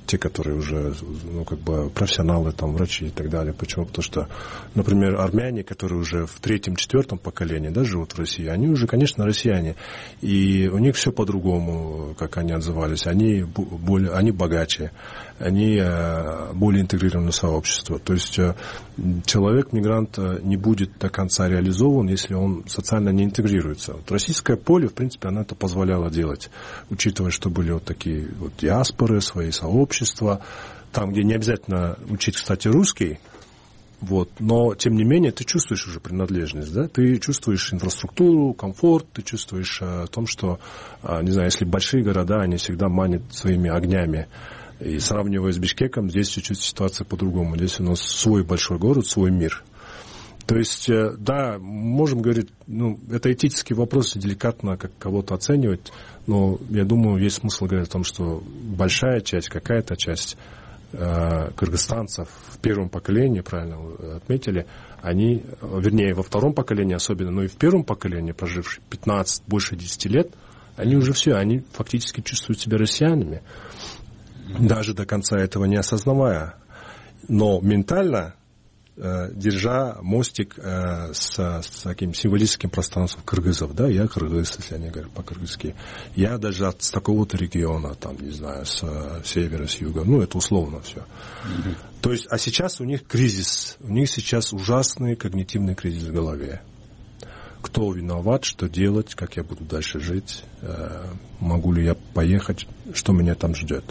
T: те, которые уже, ну, как бы профессионалы, там, врачи и так далее. Почему? Потому что, например, армяне, которые уже в третьем, четвертом поколении, да, живут в России, они уже, конечно, россияне. И у них все по-другому, как они отзывались. Они более, они богаче, они более интегрированы в сообщество. То есть человек, мигрант, не будет до конца реализован, если он социально не интегрируется. Вот российское поле, в принципе, оно это позволяло делать, учитывая, что были вот такие вот диаспоры, свои сообщества, там, где не обязательно учить, кстати, русский, вот, но, тем не менее, ты чувствуешь уже принадлежность, да, ты чувствуешь инфраструктуру, комфорт, ты чувствуешь о том, что, не знаю, если большие города, они всегда манят своими огнями. И сравнивая с Бишкеком, здесь чуть-чуть ситуация по-другому. Здесь у нас свой большой город, свой мир. То есть, да, можем говорить, ну, это этический вопрос, деликатно как кого-то оценивать, но я думаю, есть смысл говорить о том, что большая часть, какая-то часть э, кыргызстанцев в первом поколении, правильно вы отметили, они, вернее, во втором поколении особенно, но и в первом поколении, прожившие пятнадцать, больше десяти лет, они уже все, они фактически чувствуют себя россиянами, даже до конца этого не осознавая. Но ментально, э, держа мостик э, с, с таким символическим пространством кыргызов, да, я кыргыз, если они говорят по-кыргызски, я даже от, с такого-то региона, там, не знаю, с, с севера, с юга, ну, это условно все. Mm-hmm. То есть, а сейчас у них кризис, у них сейчас ужасный когнитивный кризис в голове. Кто виноват, что делать, как я буду дальше жить, э, могу ли я поехать, что меня там ждет.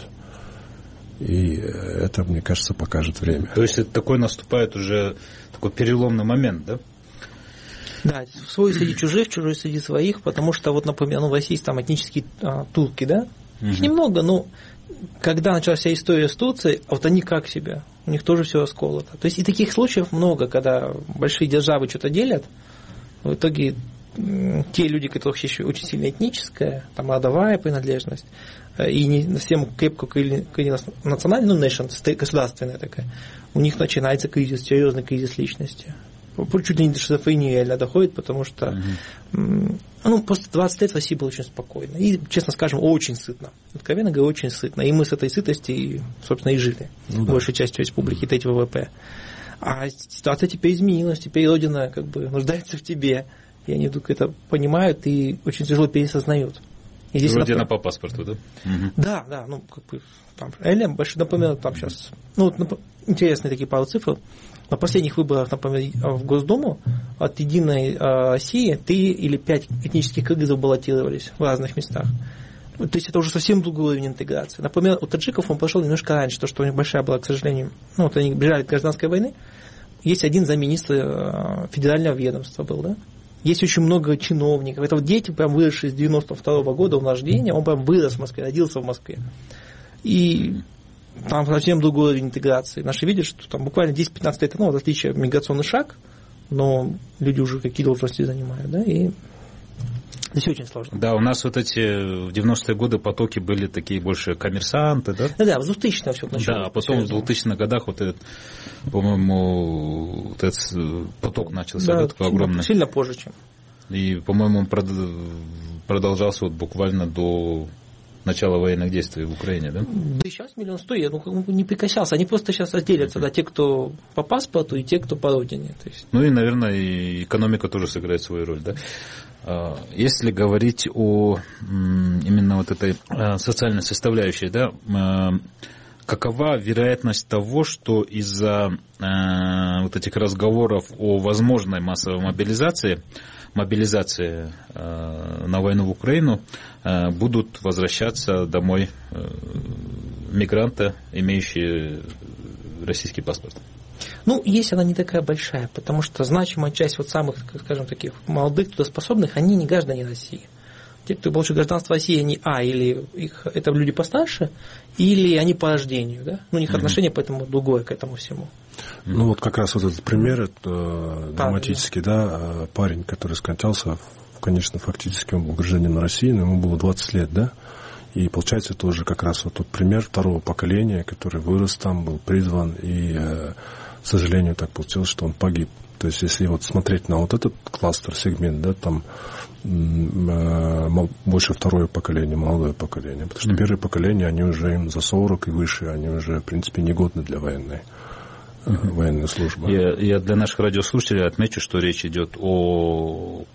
T: И это, мне кажется, покажет время.
S: То есть это такой наступает уже такой переломный момент, да?
U: Да, свой среди чужих, чужой среди своих, потому что, вот, например, ну, в России есть там этнические а, турки, да? Угу. Их немного, но когда началась вся история с Турцией, а вот они как себя? У них тоже все расколото. То есть и таких случаев много, когда большие державы что-то делят, в итоге те люди, которых еще очень сильно этническая, там родовая принадлежность, и не совсем крепко национальная, ну, nation, государственная такая, у них начинается кризис, серьезный кризис личности. Чуть ли не до шизофрении реально доходит, потому что mm-hmm. ну, просто двадцать лет в России было очень спокойно. И, честно скажем, очень сытно. Откровенно говоря, очень сытно. И мы с этой сытости, собственно, и жили. Ну, да. Большей частью республики, треть ВВП. А ситуация теперь изменилась. Теперь Родина как бы нуждается в тебе. И они вдруг это понимают и очень тяжело пересознают. И здесь
S: Родина
U: например...
S: по паспорту, да? Угу.
U: Да, да, ну, как бы, там, Элем, большой, например, там сейчас, ну, вот, интересные такие пару цифр. На последних выборах, например, в Госдуму от Единой России три или пять этнических кыргызов баллотировались в разных местах. То есть это уже совсем другой уровень интеграции. Например, у таджиков он пошел немножко раньше, то, что у них большая была, к сожалению, ну, вот они бежали от гражданской войны. Есть один замминистра федерального ведомства был, да? Есть очень много чиновников. Это вот дети, прям выросшие с девяносто второго года, он рождения, он прям вырос в Москве, родился в Москве. И там совсем другой уровень интеграции. Наши видят, что там буквально десять-пятнадцать лет, ну, в отличие от миграционный шаг, но люди уже какие должности занимают, да, и здесь очень сложно.
S: Да, у нас вот эти в девяностые годы потоки были такие больше коммерсанты, да?
U: Да, да, в двухтысячных все началось.
S: Да, а потом в двухтысячных годах вот этот, по-моему, вот этот поток начался, да, да, такой огромный.
U: Сильно позже, чем.
S: И, по-моему, он продолжался вот буквально до начала военных действий в Украине, да?
U: Да и сейчас миллион сто, я ну, не прекращался. Они просто сейчас разделятся, да, те, кто по паспорту, и те, кто по родине. То есть...
S: Ну и, наверное, и экономика тоже сыграет свою роль, да? Если говорить о именно вот этой социальной составляющей, да, какова вероятность того, что из-за вот этих разговоров о возможной массовой мобилизации, мобилизации на войну в Украину будут возвращаться домой мигранты, имеющие российский паспорт?
U: Ну, есть она не такая большая, потому что значимая часть вот самых, скажем, таких молодых, трудоспособных, они не граждане России. Те, кто получил гражданство России, они, а, или их, это люди постарше, или они по рождению, да? Ну, у них mm-hmm. отношение поэтому другое к этому всему.
T: Ну, вот как раз вот этот пример, это драматический, да, да, парень, который скончался, конечно, фактически он был гражданином России, но ему было двадцать лет, да? И получается тоже как раз вот тот пример второго поколения, который вырос там, был призван, и, к сожалению, так получилось, что он погиб То есть, если вот смотреть на вот этот кластер, сегмент, да, там больше второе поколение, молодое поколение. Потому что mm-hmm. первое поколение, они уже им за сорок и выше, они уже, в принципе, негодны для военной, mm-hmm. военной службы.
S: Я, я для наших радиослушателей отмечу, что речь идет о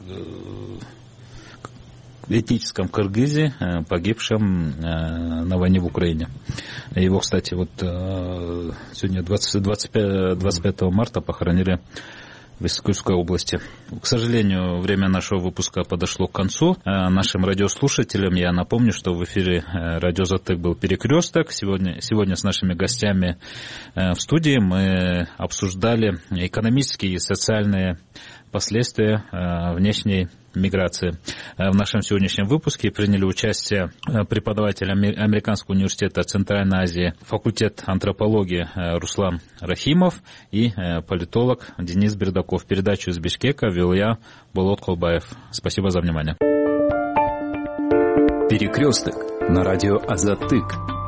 S: этническом кыргызе, погибшем на войне в Украине. Его, кстати, вот сегодня двадцать пятого марта похоронили в Искульской области. К сожалению, время нашего выпуска подошло к концу. Нашим радиослушателям я напомню, что в эфире радио «Затык» был «Перекресток». Сегодня, сегодня с нашими гостями в студии мы обсуждали экономические и социальные последствия внешней миграции. В нашем сегодняшнем выпуске приняли участие преподаватель Американского университета Центральной Азии, факультет антропологии Руслан Рахимов и политолог Денис Бердаков. Передачу из Бишкека вел я, Болот Колбаев. Спасибо за внимание.
R: Перекресток на радио «Азатык».